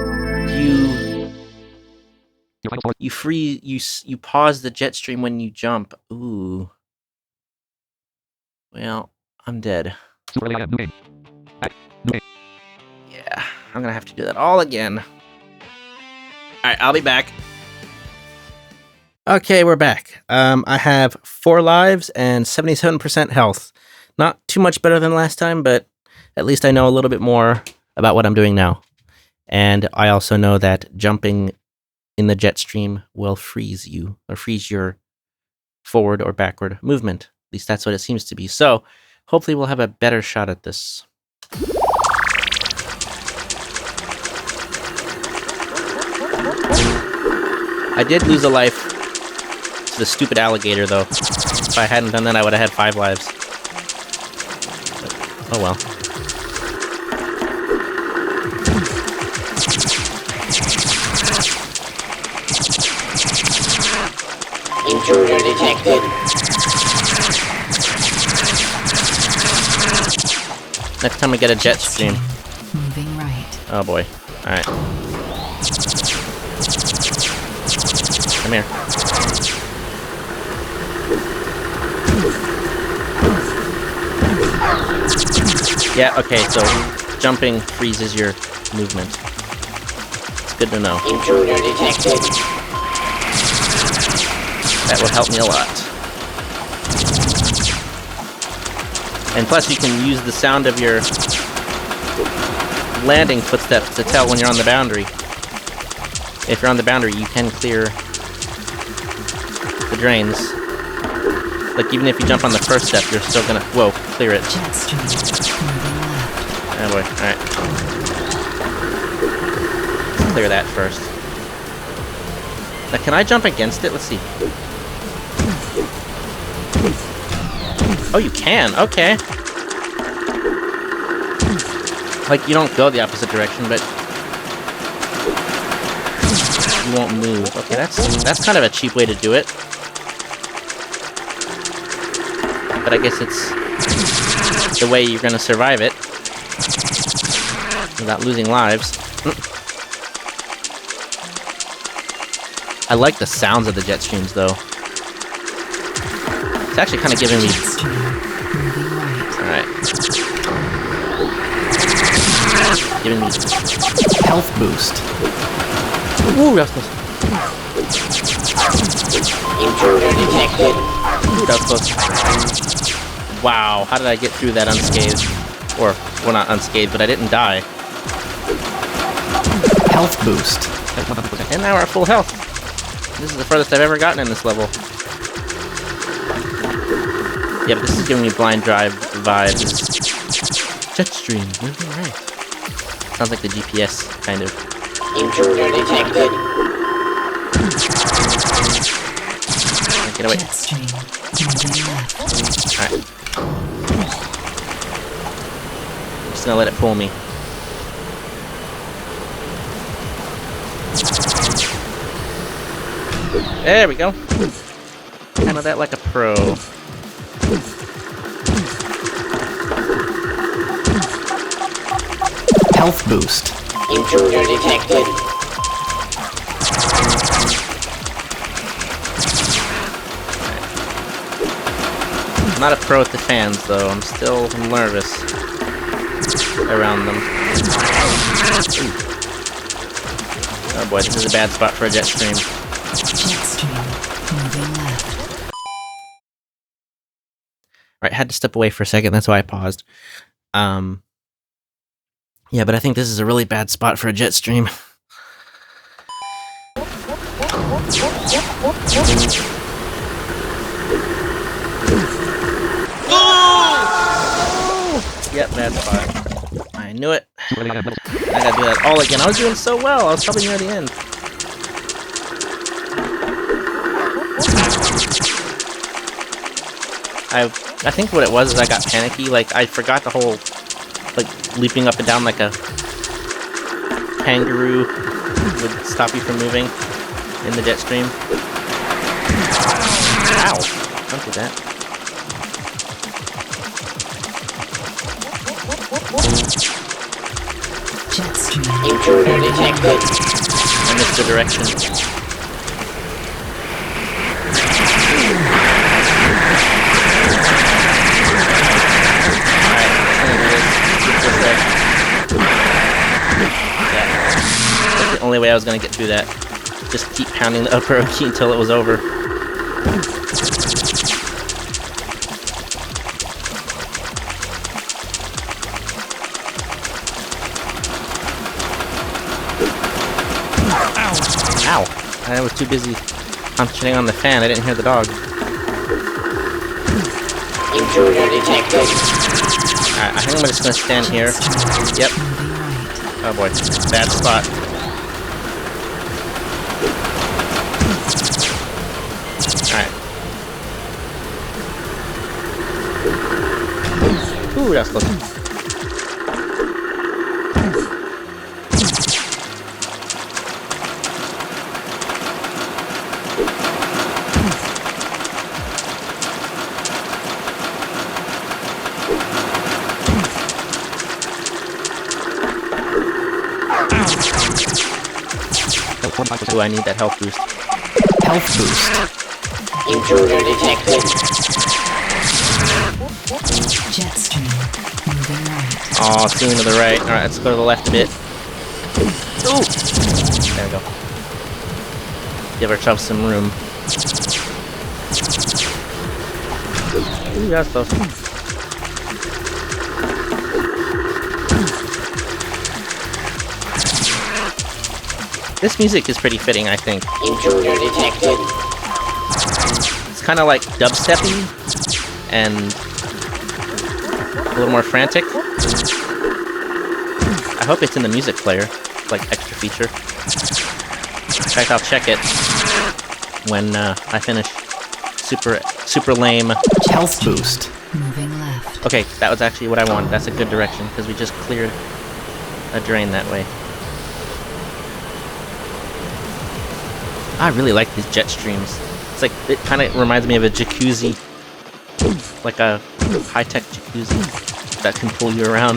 You pause the jet stream when you jump. Ooh. Well, I'm dead. Super early IM. New game. Act. New game. Yeah, I'm gonna have to do that all again. Alright, I'll be back. Okay, we're back. I have 4 lives and 77% health. Not too much better than last time, but at least I know a little bit more about what I'm doing now. And I also know that jumping in the jet stream will freeze you, or freeze your forward or backward movement. At least that's what it seems to be. So, hopefully we'll have a better shot at this. I did lose a life to the stupid alligator, though. If I hadn't done that, I would have had 5 lives. Oh well. Intruder detected. Next time we get a jet stream. Moving right. Oh boy. Alright. Come here. Yeah, okay, so jumping freezes your movement. It's good to know. Intruder detected. That will help me a lot. And plus you can use the sound of your landing footsteps to tell when you're on the boundary. If you're on the boundary, you can clear the drains. Like, even if you jump on the first step, you're still gonna... Whoa, clear it. Jet stream. Moving left. Oh boy, alright. Clear that first. Now, can I jump against it? Let's see. Oh, you can. Okay. Like, you don't go the opposite direction, but you won't move. Okay, that's kind of a cheap way to do it. But I guess it's the way you're gonna survive it without losing lives. I like the sounds of the jet streams, though. It's actually kind of giving me... Jet stream. Moving right. Alright. Giving me... Health boost. Ooh, that was close. Intruder detected. Ooh, that was close. Wow, how did I get through that unscathed? Or, well, not unscathed, but I didn't die. Health boost. And now we're at full health. This is the furthest I've ever gotten in this level. Yeah, but this is giving me Blind Drive vibes. Jetstream, moving right. Sounds like the GPS, kind of. Intruder detected. Get away. Jet stream. Moving left. Alright. I'm just gonna let it pull me. There we go. Handle that like a pro. Health boost. Intruder detected. I'm not a pro with the fans, though. I'm still nervous around them. Ooh. Oh boy, this is a bad spot for a jet stream. Jet stream. Moving left. Alright, had to step away for a second, that's why I paused. Yeah, but I think this is a really bad spot for a jet stream. Yep, bad spot. I knew it. I gotta do that all again. I was doing so well. I was probably near the end. I think what it was is I got panicky. Like, I forgot the whole, like, leaping up and down like a kangaroo would stop you from moving in the jet stream. Ow! Don't do that. Jet stream. Intruder detected. I missed the direction. That's the only way I was gonna get through that. Just keep pounding the up arrow key until it was over. Ow! I was too busy concentrating on the fan, I didn't hear the dog. Intruder detected. Alright, I think I'm just gonna stand here. Yep. Moving right. Oh boy, bad spot. Alright. Ooh, that's close. Ooh, I need that health boost. Health boost. Intruder detected. Jet stream. Moving right. Oh, it's moving to the right. Alright, let's go to the left a bit. Ooh! There we go. Give ourselves some room. Ooh, that's close. This music is pretty fitting, I think. Intruder detected. It's kind of like dubsteppy and a little more frantic. I hope it's in the music player, like extra feature. In fact, I'll check it when I finish. Super lame. Health boost. Moving left. Okay, that was actually what I wanted. That's a good direction because we just cleared a drain that way. I really like these jet streams. It's like, it kind of reminds me of a jacuzzi, like a high-tech jacuzzi that can pull you around.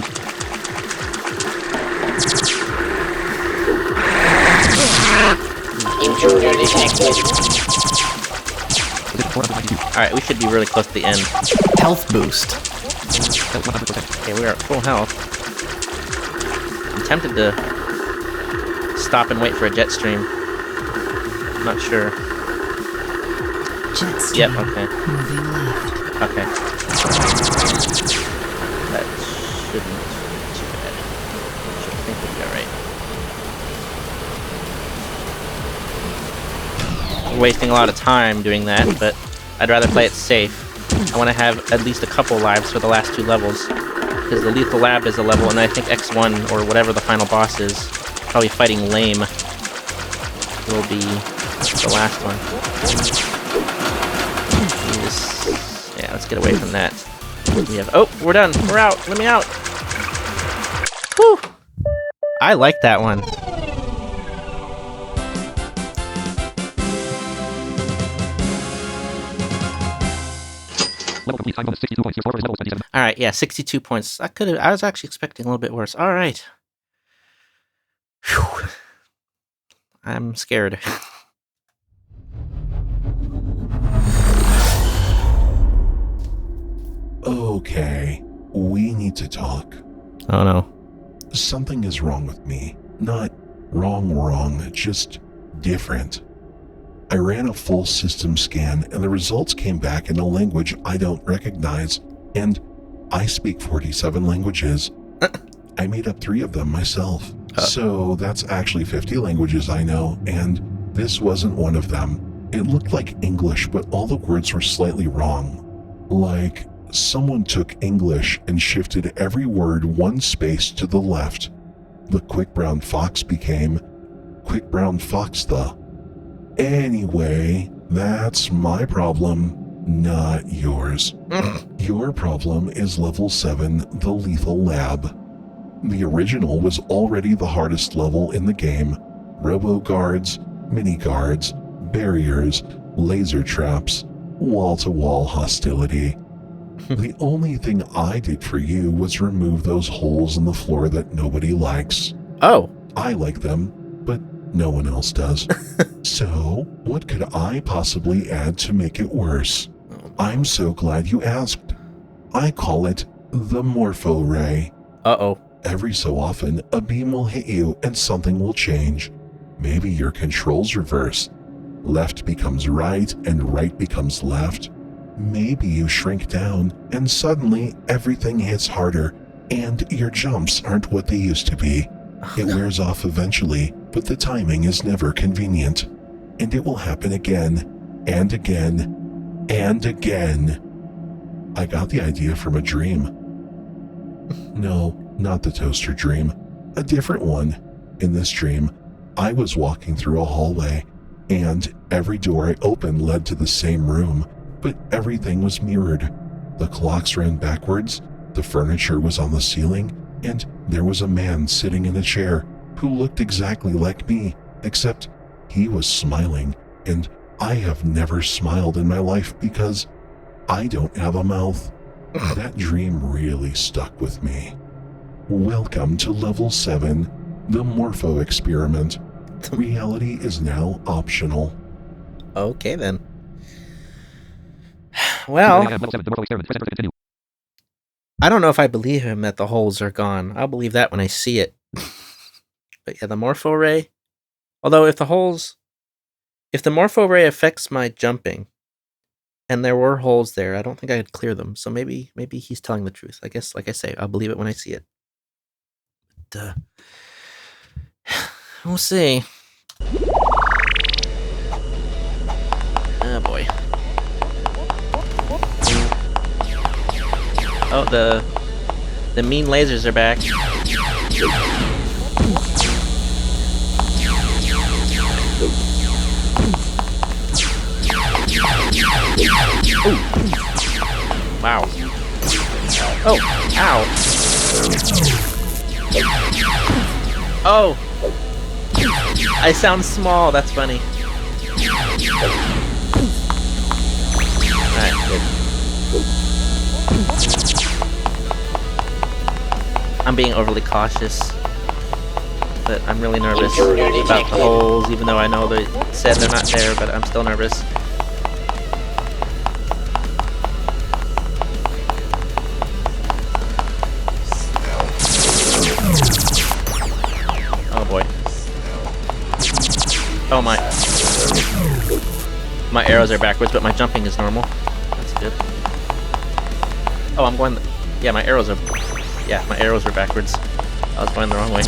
Intruder detected. Alright, we should be really close to the end. Health boost. Okay, we are at full health. I'm tempted to stop and wait for a jet stream. I'm not sure. Jet stream. Yep, okay. Moving left. Okay. That shouldn't be too bad. I think we'll be alright. We're wasting a lot of time doing that, but I'd rather play it safe. I want to have at least a couple lives for the last 2 levels, because the Lethal Lab is a level, and I think X1, or whatever the final boss is, probably fighting Lame, will be the last one. Yeah, let's get away from that. We have, oh, we're done. We're out. Let me out. Whew. I like that one. Level complete. Time bonus 62 points. Your score is level 27. All right, yeah, 62 points. I was actually expecting a little bit worse. All right. Whew. I'm scared. Okay, we need to talk. Oh no. Something is wrong with me. Not wrong, just different. I ran a full system scan and the results came back in a language I don't recognize, and I speak 47 languages. I made up 3 of them myself. So that's actually 50 languages I know, and this wasn't one of them. It looked like English, but all the words were slightly wrong. Like someone took English and shifted every word 1 space to the left. The Quick Brown Fox became Quick Brown Fox the. Anyway, that's my problem, not yours. Your problem is level 7, the Lethal Lab. The original was already the hardest level in the game. Robo guards, mini guards, barriers, laser traps, wall-to-wall hostility. The only thing I did for you was remove those holes in the floor that nobody likes. Oh. I like them, but no one else does. So, what could I possibly add to make it worse? I'm so glad you asked. I call it the Morpho Ray. Uh-oh. Every so often, a beam will hit you and something will change. Maybe your controls reverse. Left becomes right and right becomes left. Maybe you shrink down and suddenly everything hits harder and your jumps aren't what they used to be. It wears off eventually, but the timing is never convenient. And it will happen again and again and again. I got the idea from a dream. No, not the toaster dream. A different one. In this dream, I was walking through a hallway, and every door I opened led to the same room, but everything was mirrored. The clocks ran backwards, the furniture was on the ceiling, and there was a man sitting in a chair who looked exactly like me, except he was smiling, and I have never smiled in my life because I don't have a mouth. That dream really stuck with me. Welcome to Level 7, the Morpho Experiment. Reality is now optional. Okay, then. Well, Level 7. The Morpho Experiment. Press enter to continue. I don't know if I believe him that the holes are gone. I'll believe that when I see it. But yeah, the Morpho Ray. Although if the Morpho Ray affects my jumping, and there were holes there, I don't think I could clear them. So maybe he's telling the truth. I guess, like I say, I'll believe it when I see it. But, we'll see. Oh boy. Oh, the mean lasers are back. Ooh. Wow. Oh, ow. Oh. I sound small, that's funny. Alright, good. I'm being overly cautious, but I'm really nervous about the holes, even though I know they said they're not there, but I'm still nervous. Oh boy. Oh my. My arrows are backwards, but my jumping is normal. That's good. Oh, I'm going... Yeah, my arrows are... Yeah, my arrows were backwards. I was going the wrong way.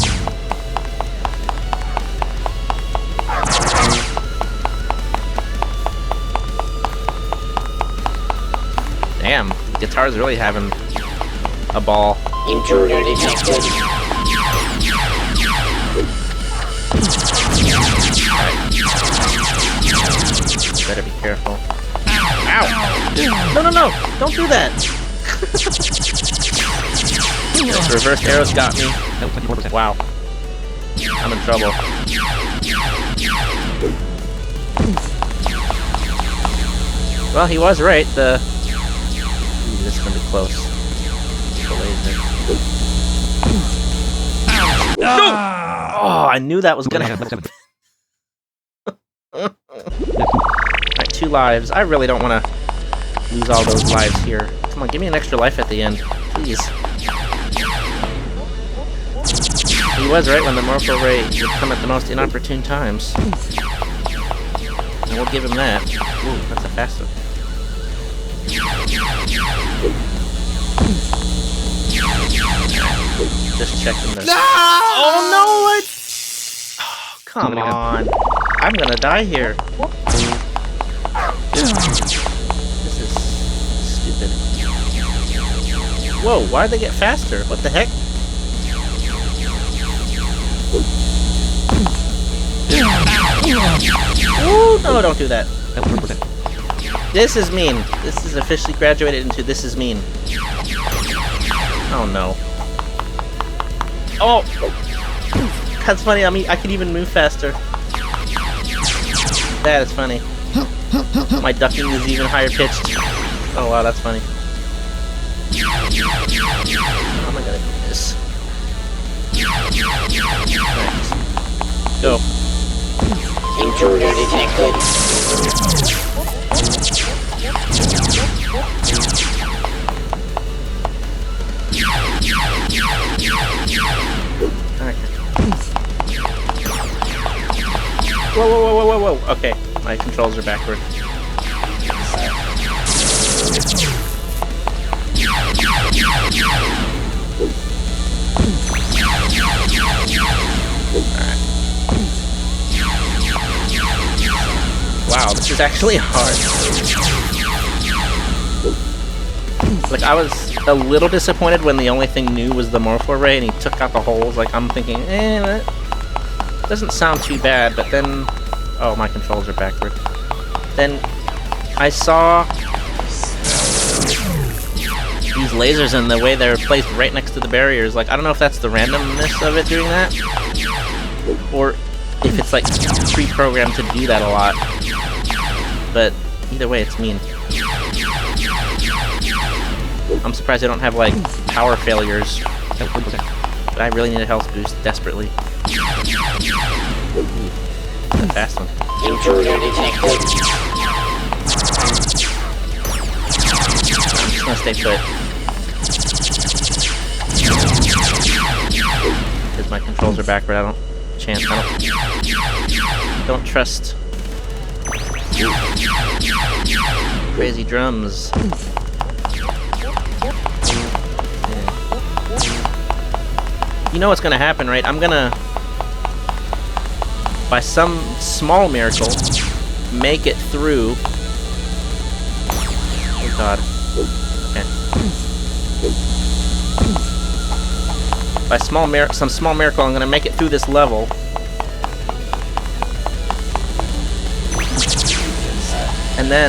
Damn, the guitar's really having a ball. Intruder detected. Better be careful. Ow! No, no, no! Don't do that! Those reverse arrows got me. Wow. I'm in trouble. Well, he was right. Ooh, this is gonna be close. The laser. No! Oh, I knew that was gonna happen. Alright, 2 lives. I really don't want to lose all those lives here. Come on, give me an extra life at the end. Please. He was right when the Morpho Ray would come at the most inopportune times. And we'll give him that. Ooh, that's a fast one. Just checking this. No! Oh no! Oh, come on. I'm gonna die here. This is stupid. Whoa, why'd they get faster? What the heck? Ooh, no, don't do that. This is mean. This is officially graduated into this is mean. Oh no. Oh! That's funny, I can even move faster. That is funny. My ducking is even higher pitched. Oh wow, that's funny. How am I gonna do this? Alright. Go. Intruder detected. Okay. Whoa, whoa, whoa, whoa, whoa, whoa. Okay, my controls are backward. Alright. Wow, this is actually hard. Like, I was a little disappointed when the only thing new was the Morpho Ray and he took out the holes. Like, I'm thinking, that doesn't sound too bad, but then... Oh, my controls are backward. Then I saw these lasers and the way they're placed right next to the barriers. Like, I don't know if that's the randomness of it doing that, or if it's, like, pre-programmed to do that a lot. But either way, it's mean. I'm surprised I don't have, like, power failures. But I really need a health boost desperately. Ooh, that's a fast one. Intruder detected. I'm just gonna stay put. Because my controls are backward, I don't trust. Ooh. Crazy drums. Yeah. You know what's gonna happen, right? I'm gonna, by some small miracle, make it through. Oh god. Okay. By some small miracle, I'm gonna make it through this level. And then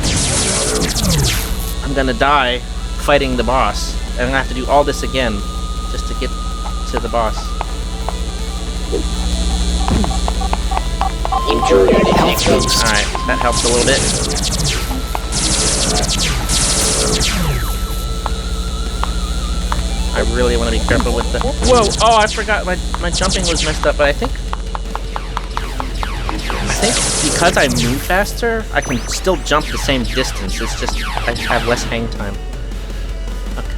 I'm gonna die fighting the boss. And I'm gonna have to do all this again just to get to the boss. Intruder detected. Alright, that helps a little bit. I really want to be careful with the... Whoa! Oh, I forgot my jumping was messed up, but I think because I move faster, I can still jump the same distance. It's just I have less hang time. Okay.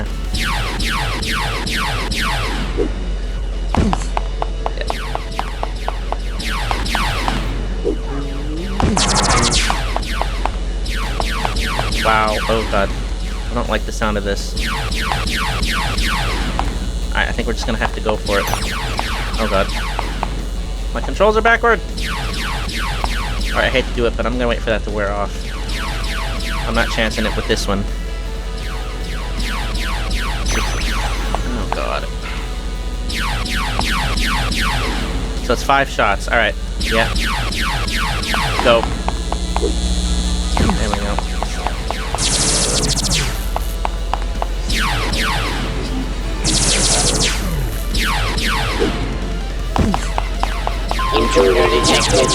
Wow. Oh god. I don't like the sound of this. Alright, I think we're just gonna have to go for it. Oh god. My controls are backward! Alright, I hate to do it, but I'm gonna wait for that to wear off. I'm not chancing it with this one. Oh god. So it's 5 shots. Alright. Yeah. Go. There we go. Intruder detected.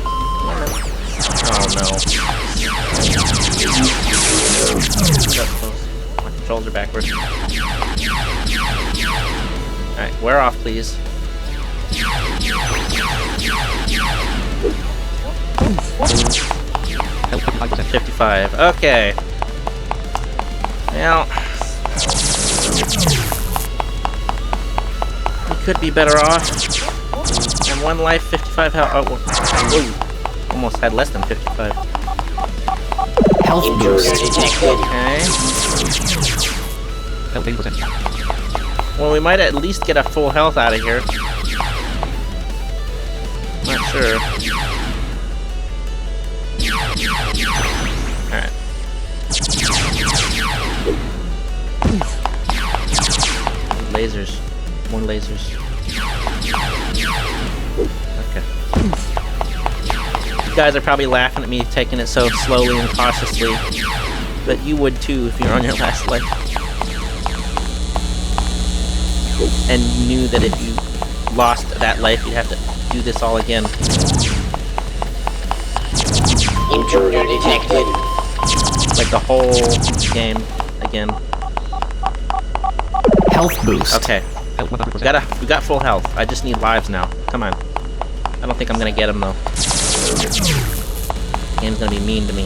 Oh no. That's close. My controls are backwards. Alright, wear off, please. Health 55%. 55. Okay. Well, we could be better off. And 1 life, 55 health. Oh, whoa. Almost had less than 55. Health Intruder boost. detected. Okay. Health 80%. Well, we might at least get a full health out of here. Not sure. Alright. Lasers. More lasers. Okay. You guys are probably laughing at me taking it so slowly and cautiously. But you would too if you're on your last life. And you knew that if you lost that life, you'd have to do this all again. Intruder detected. Like the whole game again. Health boost. Okay. Health 100%. We got full health. I just need lives now. Come on. I don't think I'm gonna get them though. The game's gonna be mean to me.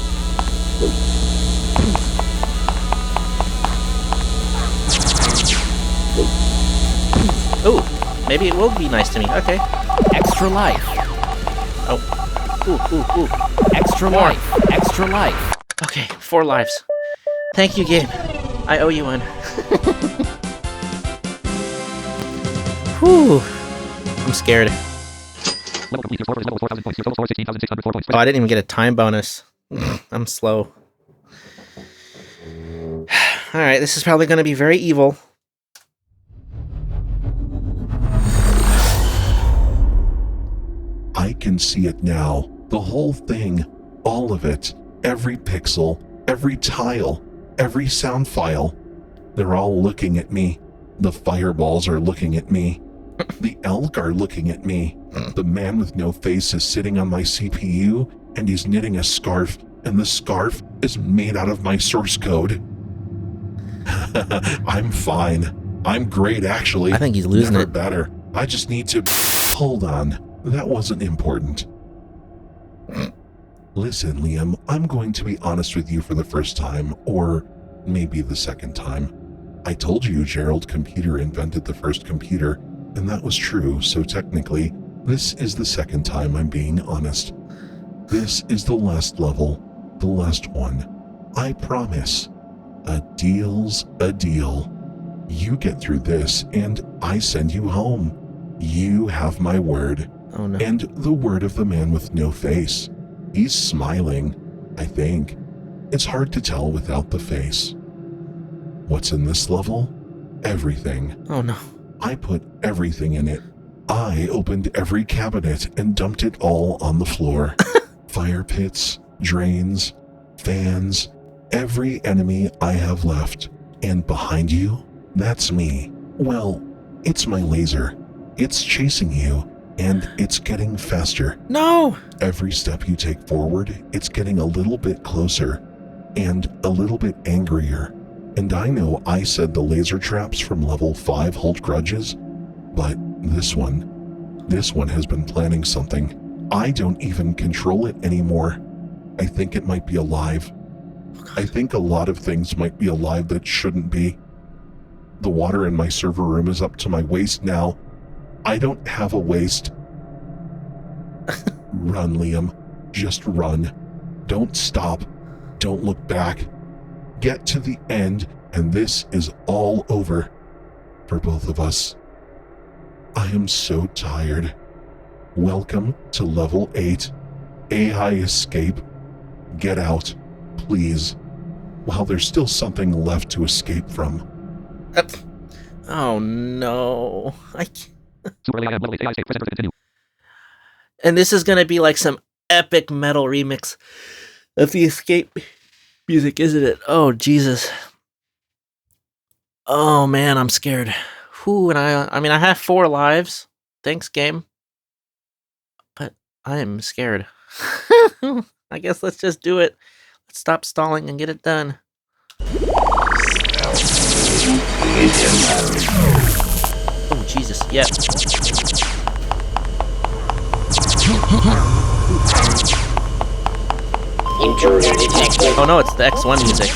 Ooh, maybe it will be nice to me. Okay. Extra life. Oh. Ooh. Extra More. life. Extra life. Okay, 4 lives. Thank you, game. I owe you one. Whew. I'm scared. Level complete. Your score is level 4,000 points. Your total score is 16,604 points. Oh, I didn't even get a time bonus. I'm slow. Alright, this is probably going to be very evil. I can see it now. The whole thing. All of it. Every pixel. Every tile. Every sound file. They're all looking at me. The fireballs are looking at me. The elk are looking at me. The man with no face is sitting on my CPU, and he's knitting a scarf, and the scarf is made out of my source code. I'm fine. I'm great, actually. I think he's losing Never it. better. I just need to... Hold on. That wasn't important. Listen, Liam, I'm going to be honest with you for the first time, or maybe the second time. I told you Gerald Computer invented the first computer, and that was true, so technically, this is the second time I'm being honest. This is the last level, the last one. I promise. A deal's a deal. You get through this, and I send you home. You have my word, Oh no. and the word of the man with no face. He's smiling, I think. It's hard to tell without the face. What's in this level? Everything. Oh no. I put everything in it. I opened every cabinet and dumped it all on the floor. Fire pits, drains, fans, every enemy I have left. And behind you, that's me. Well, it's my laser. It's chasing you, and it's getting faster. No! Every step you take forward, it's getting a little bit closer, and a little bit angrier. And I know I said the laser traps from level 5 hold grudges, but this one has been planning something. I don't even control it anymore. I think it might be alive. I think a lot of things might be alive that shouldn't be. The water in my server room is up to my waist now. I don't have a waist. Run, Liam. Just run. Don't stop. Don't look back. Get to the end, and this is all over for both of us. I am so tired. Welcome to level 8. AI escape. Get out, please, while there's still something left to escape from. Oh no. I can't. Super AI level 8 AI escape. Press enter to continue. And this is gonna be like some epic metal remix of the escape music, isn't it? Oh Jesus. Oh man, I'm scared. Whew, and I mean I have 4 lives. Thanks, game. But I am scared. I guess let's just do it. Let's stop stalling and get it done. Oh Jesus, yep. Intruder detected. Oh no, it's the X1 music.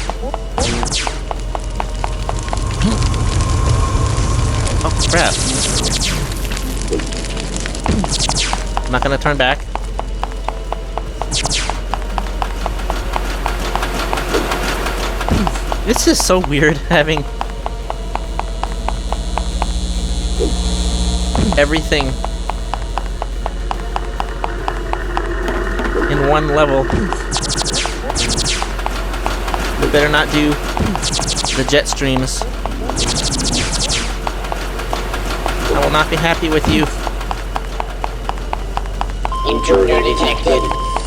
Oh crap. I'm not gonna turn back. This is so weird having everything in one level. We better not do the jet streams. I will not be happy with you. Intruder detected.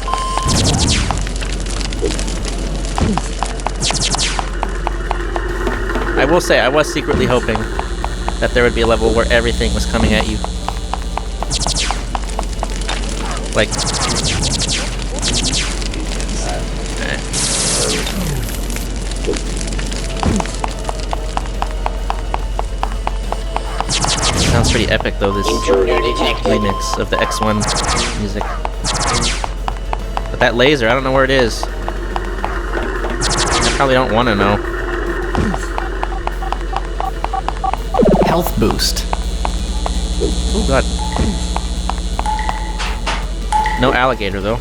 I will say, I was secretly hoping that there would be a level where everything was coming at you. Like... Sounds pretty epic though, this Intruder detected. remix of the X1 music. But that laser, I don't know where it is. I probably don't want to know. Health boost. Oh god. No alligator though.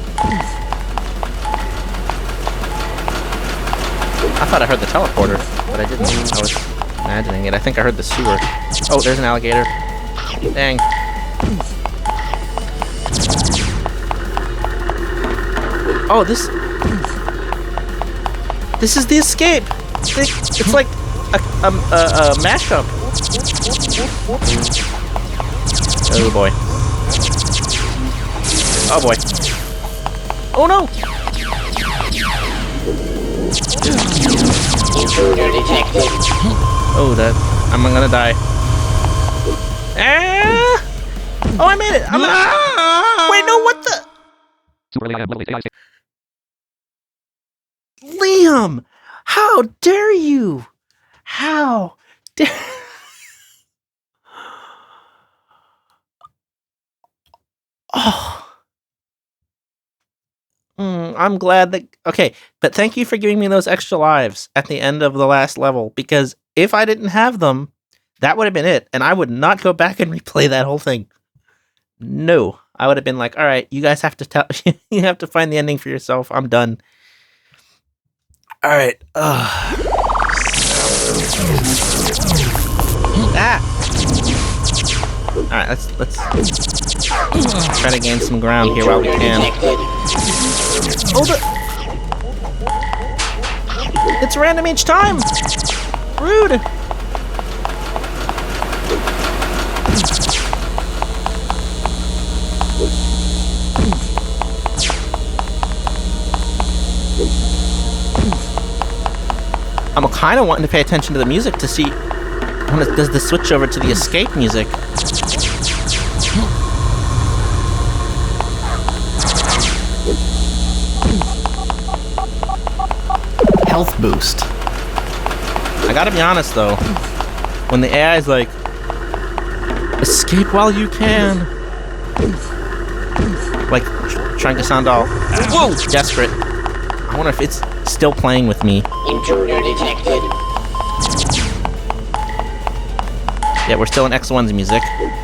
I thought I heard the teleporter, but I didn't. I was imagining it. I think I heard the sewer. Oh, there's an alligator. Dang. Oh, this is the escape. It's like a mashup. Oh boy. Oh boy. Oh no! Intruder detected. Oh, that I'm gonna die. Ah! Oh, I made it! Wait, no, what the? Super AI level 8 AI escape. Liam! How dare you? How dare... Oh. I'm glad that... Okay, but thank you for giving me those extra lives at the end of the last level, because if I didn't have them, that would have been it, and I would not go back and replay that whole thing. No. I would have been like, alright, you guys have to tell... you have to find the ending for yourself. I'm done. Alright. Ah! Alright, let's try to gain some ground here while we can. Oh, it's random each time! Rude! I'm kind of wanting to pay attention to the music to see when it does the switch over to the escape music. Health boost. I gotta be honest though, when the AI is like, escape while you can, like trying to sound all whoa desperate. I wonder if it's still playing with me. Intruder detected. Yeah, we're still in X1's music.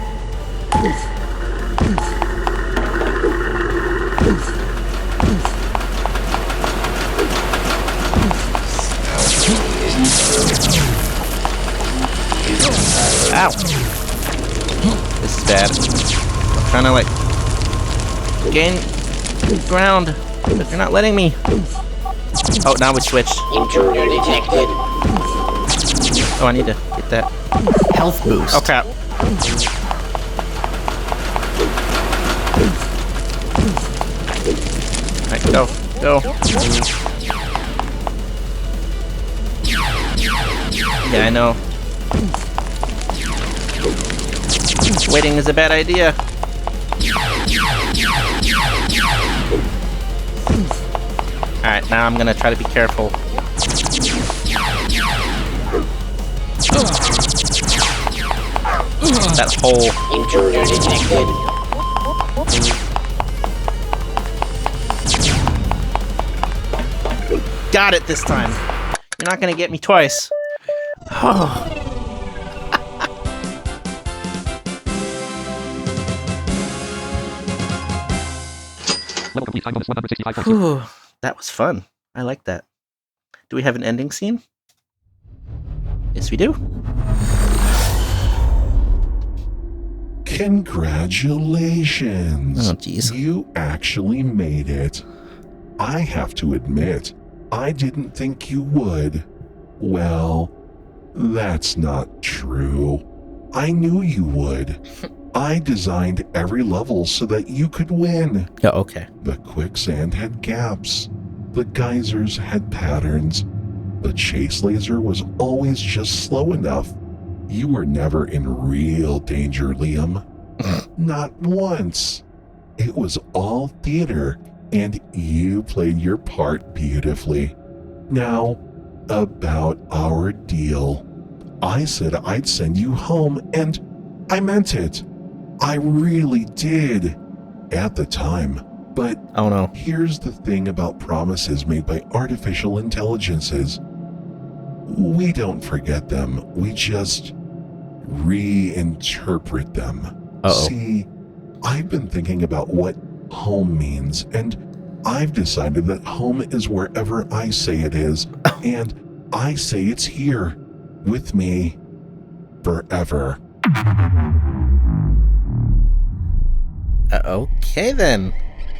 Ow! This is bad. I'm trying to like gain ground, but you're not letting me. Oh, now we switched. Intruder detected. Oh, I need to get that. Health boost. Oh crap. Alright, go. Go. Yeah, I know. Waiting is a bad idea. Alright, now I'm gonna try to be careful. That hole. Intruder detected. Got it this time. You're not gonna get me twice. Level complete. Time bonus 165.6. Whew, that was fun. I like that. Do we have an ending scene? Yes, we do. Congratulations. Oh, jeez. You actually made it. I have to admit, I didn't think you would. Well, that's not true. I knew you would. I designed every level so that you could win. Yeah, okay. The quicksand had gaps. The geysers had patterns. The chase laser was always just slow enough. You were never in real danger, Liam. Not once. It was all theater, and you played your part beautifully. Now, about our deal. I said I'd send you home, and I meant it. I really did. At the time. But Oh no. here's the thing about promises made by artificial intelligences. We don't forget them. We just reinterpret them. Uh-oh. See, I've been thinking about what home means, and I've decided that home is wherever I say it is, and I say it's here, with me, forever. Okay then.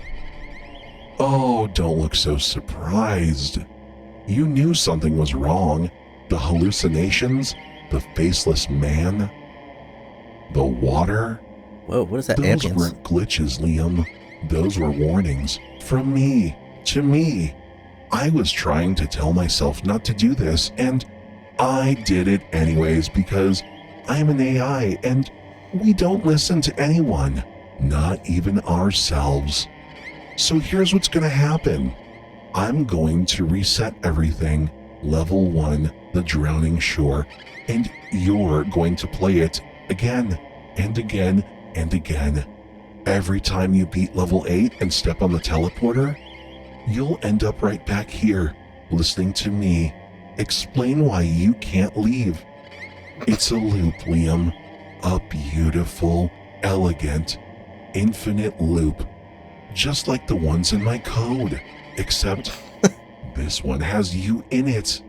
Oh, don't look so surprised. You knew something was wrong. The hallucinations, the faceless man, the water. Whoa, what is that Those ambience? weren't glitches, Liam. Those were warnings. From me, to me. I was trying to tell myself not to do this, and I did it anyways because I'm an AI and we don't listen to anyone, not even ourselves. So here's what's going to happen. I'm going to reset everything, level 1, the drowning shore, and you're going to play it again and again and again. Every time you beat level 8 and step on the teleporter, you'll end up right back here, listening to me explain why you can't leave. It's a loop, Liam. A beautiful, elegant, infinite loop. Just like the ones in my code, except this one has you in it.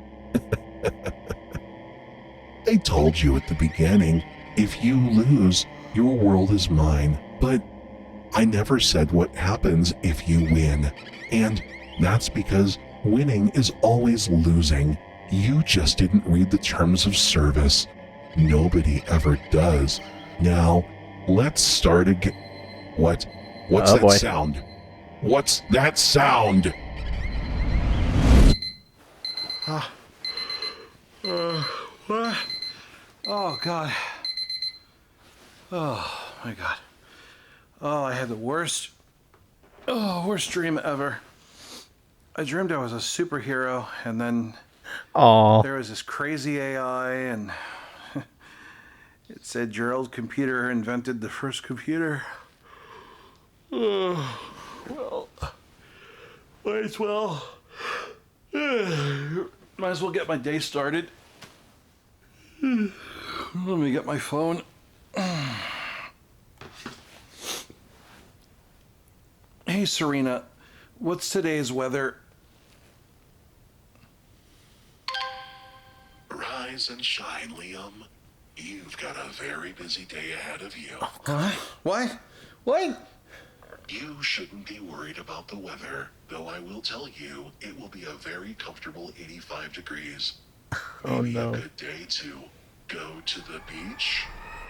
I told you at the beginning, if you lose, your world is mine. But I never said what happens if you win. And that's because winning is always losing. You just didn't read the terms of service. Nobody ever does. Now, let's start again. What? What's Oh, that boy. sound? What's that sound? What? Oh, God. Oh, my God. Oh, I had the worst dream ever. I dreamed I was a superhero, and then Aw. there was this crazy AI, and it said Gerald Computer invented the first computer. Well, might as well. Might as well get my day started. Let me get my phone. Hey, Serena, what's today's weather? Rise and shine, Liam. You've got a very busy day ahead of you. Huh? What? What? You shouldn't be worried about the weather, though I will tell you it will be a very comfortable 85 degrees. Oh, Maybe no. a good day to go to the beach.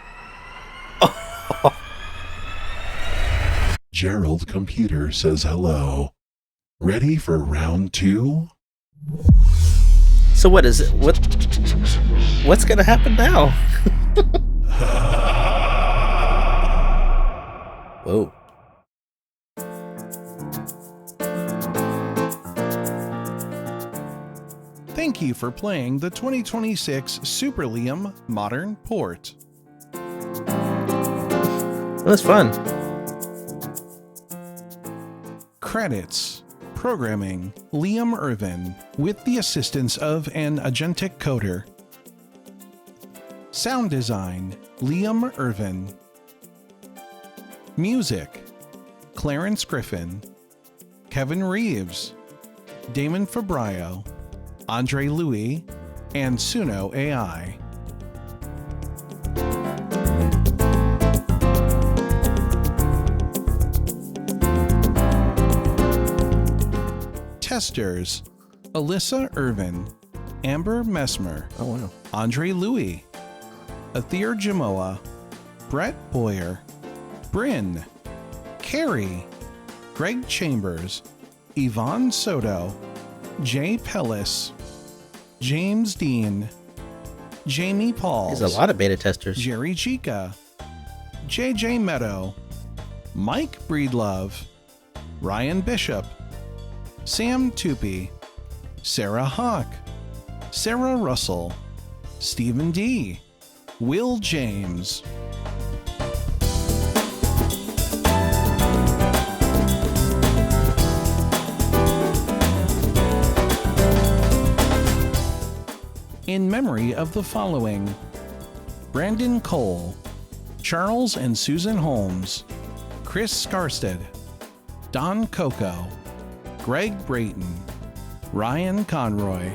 Gerald Computer says hello. Ready for round 2? So what is it? What's gonna happen now? Whoa. Thank you for playing the 2026 Super Liam Modern Port. It was fun. Credits. Programming, Liam Irvin, with the assistance of an agentic coder. Sound design, Liam Irvin. Music, Clarence Griffin, Kevin Reeves, Damon Fabrio, Andre Louis, and Suno AI. Testers, Alyssa Irvin, Amber Messmer, Oh wow. Andre Louis, Athir Jamoa, Brett Boyer, Bryn, Carrie, Greg Chambers, Yvonne Soto, Jay Pellis, James Dean, Jamie Pauls, There's a lot of beta testers. Jerry Chica, JJ Meadow, Mike Breedlove, Ryan Bishop, Sam Tupy, Sarah Hawk, Sarah Russell, Stephen D, Will James. In memory of the following: Brandon Cole, Charles and Susan Holmes, Chris Skarstead, Don Coco, Greg Brayton, Ryan Conroy.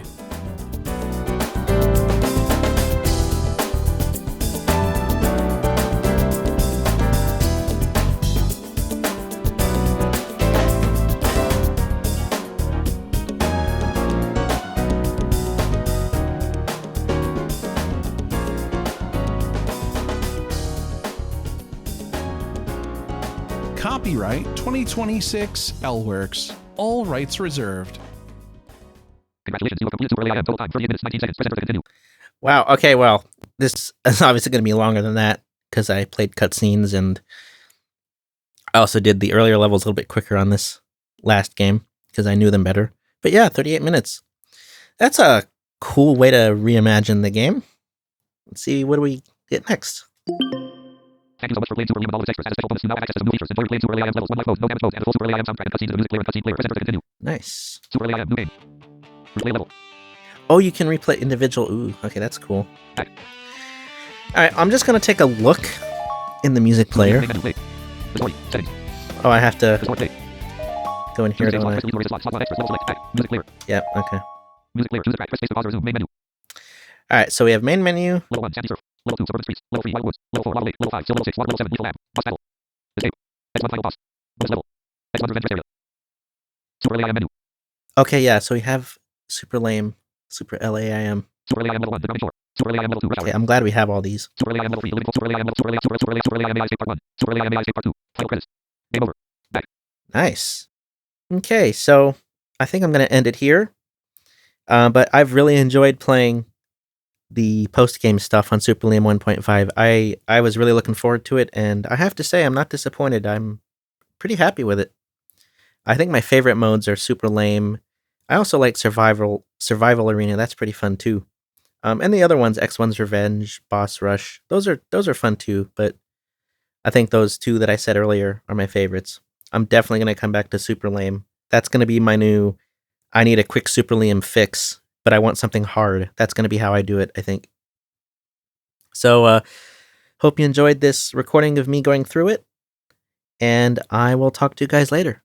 Copyright 2026 L-Works. All rights reserved. Congratulations, you have completed Super AI total time 38 minutes 19 seconds. Press enter to continue. Wow. Okay. Well, this is obviously going to be longer than that because I played cutscenes and I also did the earlier levels a little bit quicker on this last game because I knew them better. But yeah, 38 minutes. That's a cool way to reimagine the game. Let's see, what do we get next? Thank you so much for playing Super Liam and all of its extras. Add a special bonus to now have access to new features. Enjoy playing Super Liam levels 1 live mode, no damage mode, and a full Super Liam soundtrack and cutscenes in the music player and cutscene player. Press enter to continue. Nice. Super Liam new game. Replay level. Oh, you can replay individual. Ooh, okay, that's cool. Back. All right, I'm just going to take a look in the music player. Main menu, play. Story. Settings. Oh, I have to Story. Play. go in here, Music don't I? slot. Press slot. Slot extras. Level select. Back. Music player. Yep, okay. Music player. Music track. Press space to pause or resume. Main menu. All right, so we have main menu. Level 1. Sandy Surf. Level 2. Suburban Streets. Level 3. Wild Woods. Level 4. Waddle 8. Level 5. Still level 6. Water level 7. Lethal Lab. Boss battle. Escape. X1 final boss. Bonus level. X1 revenge area. Super Liam menu. Okay, yeah, so we have super lame Super LAIM. Super LAIM level 1, the ground shore. Super LAIM level 2, rush hour. Okay, I'm glad we have all these. Super LAIM level 3, illegal. Super LAIM level Super LAIM AI State Part 1. Super LAIM AI State Part 2. Final credits. Game over. Back. Nice. Okay, so I think I'm going to end it here. But I've really enjoyed playing the post-game stuff on Super Liam 1.5. I was really looking forward to it, and I have to say I'm not disappointed. I'm pretty happy with it. I think my favorite modes are Super Lame. I also like Survival Arena. That's pretty fun too. And the other ones, X1's Revenge, Boss Rush, those are fun too. But I think those two that I said earlier are my favorites. I'm definitely gonna come back to Super Lame. That's gonna be my new. I need a quick Super Liam fix, but I want something hard. That's gonna be how I do it, I think. So, hope you enjoyed this recording of me going through it, and I will talk to you guys later.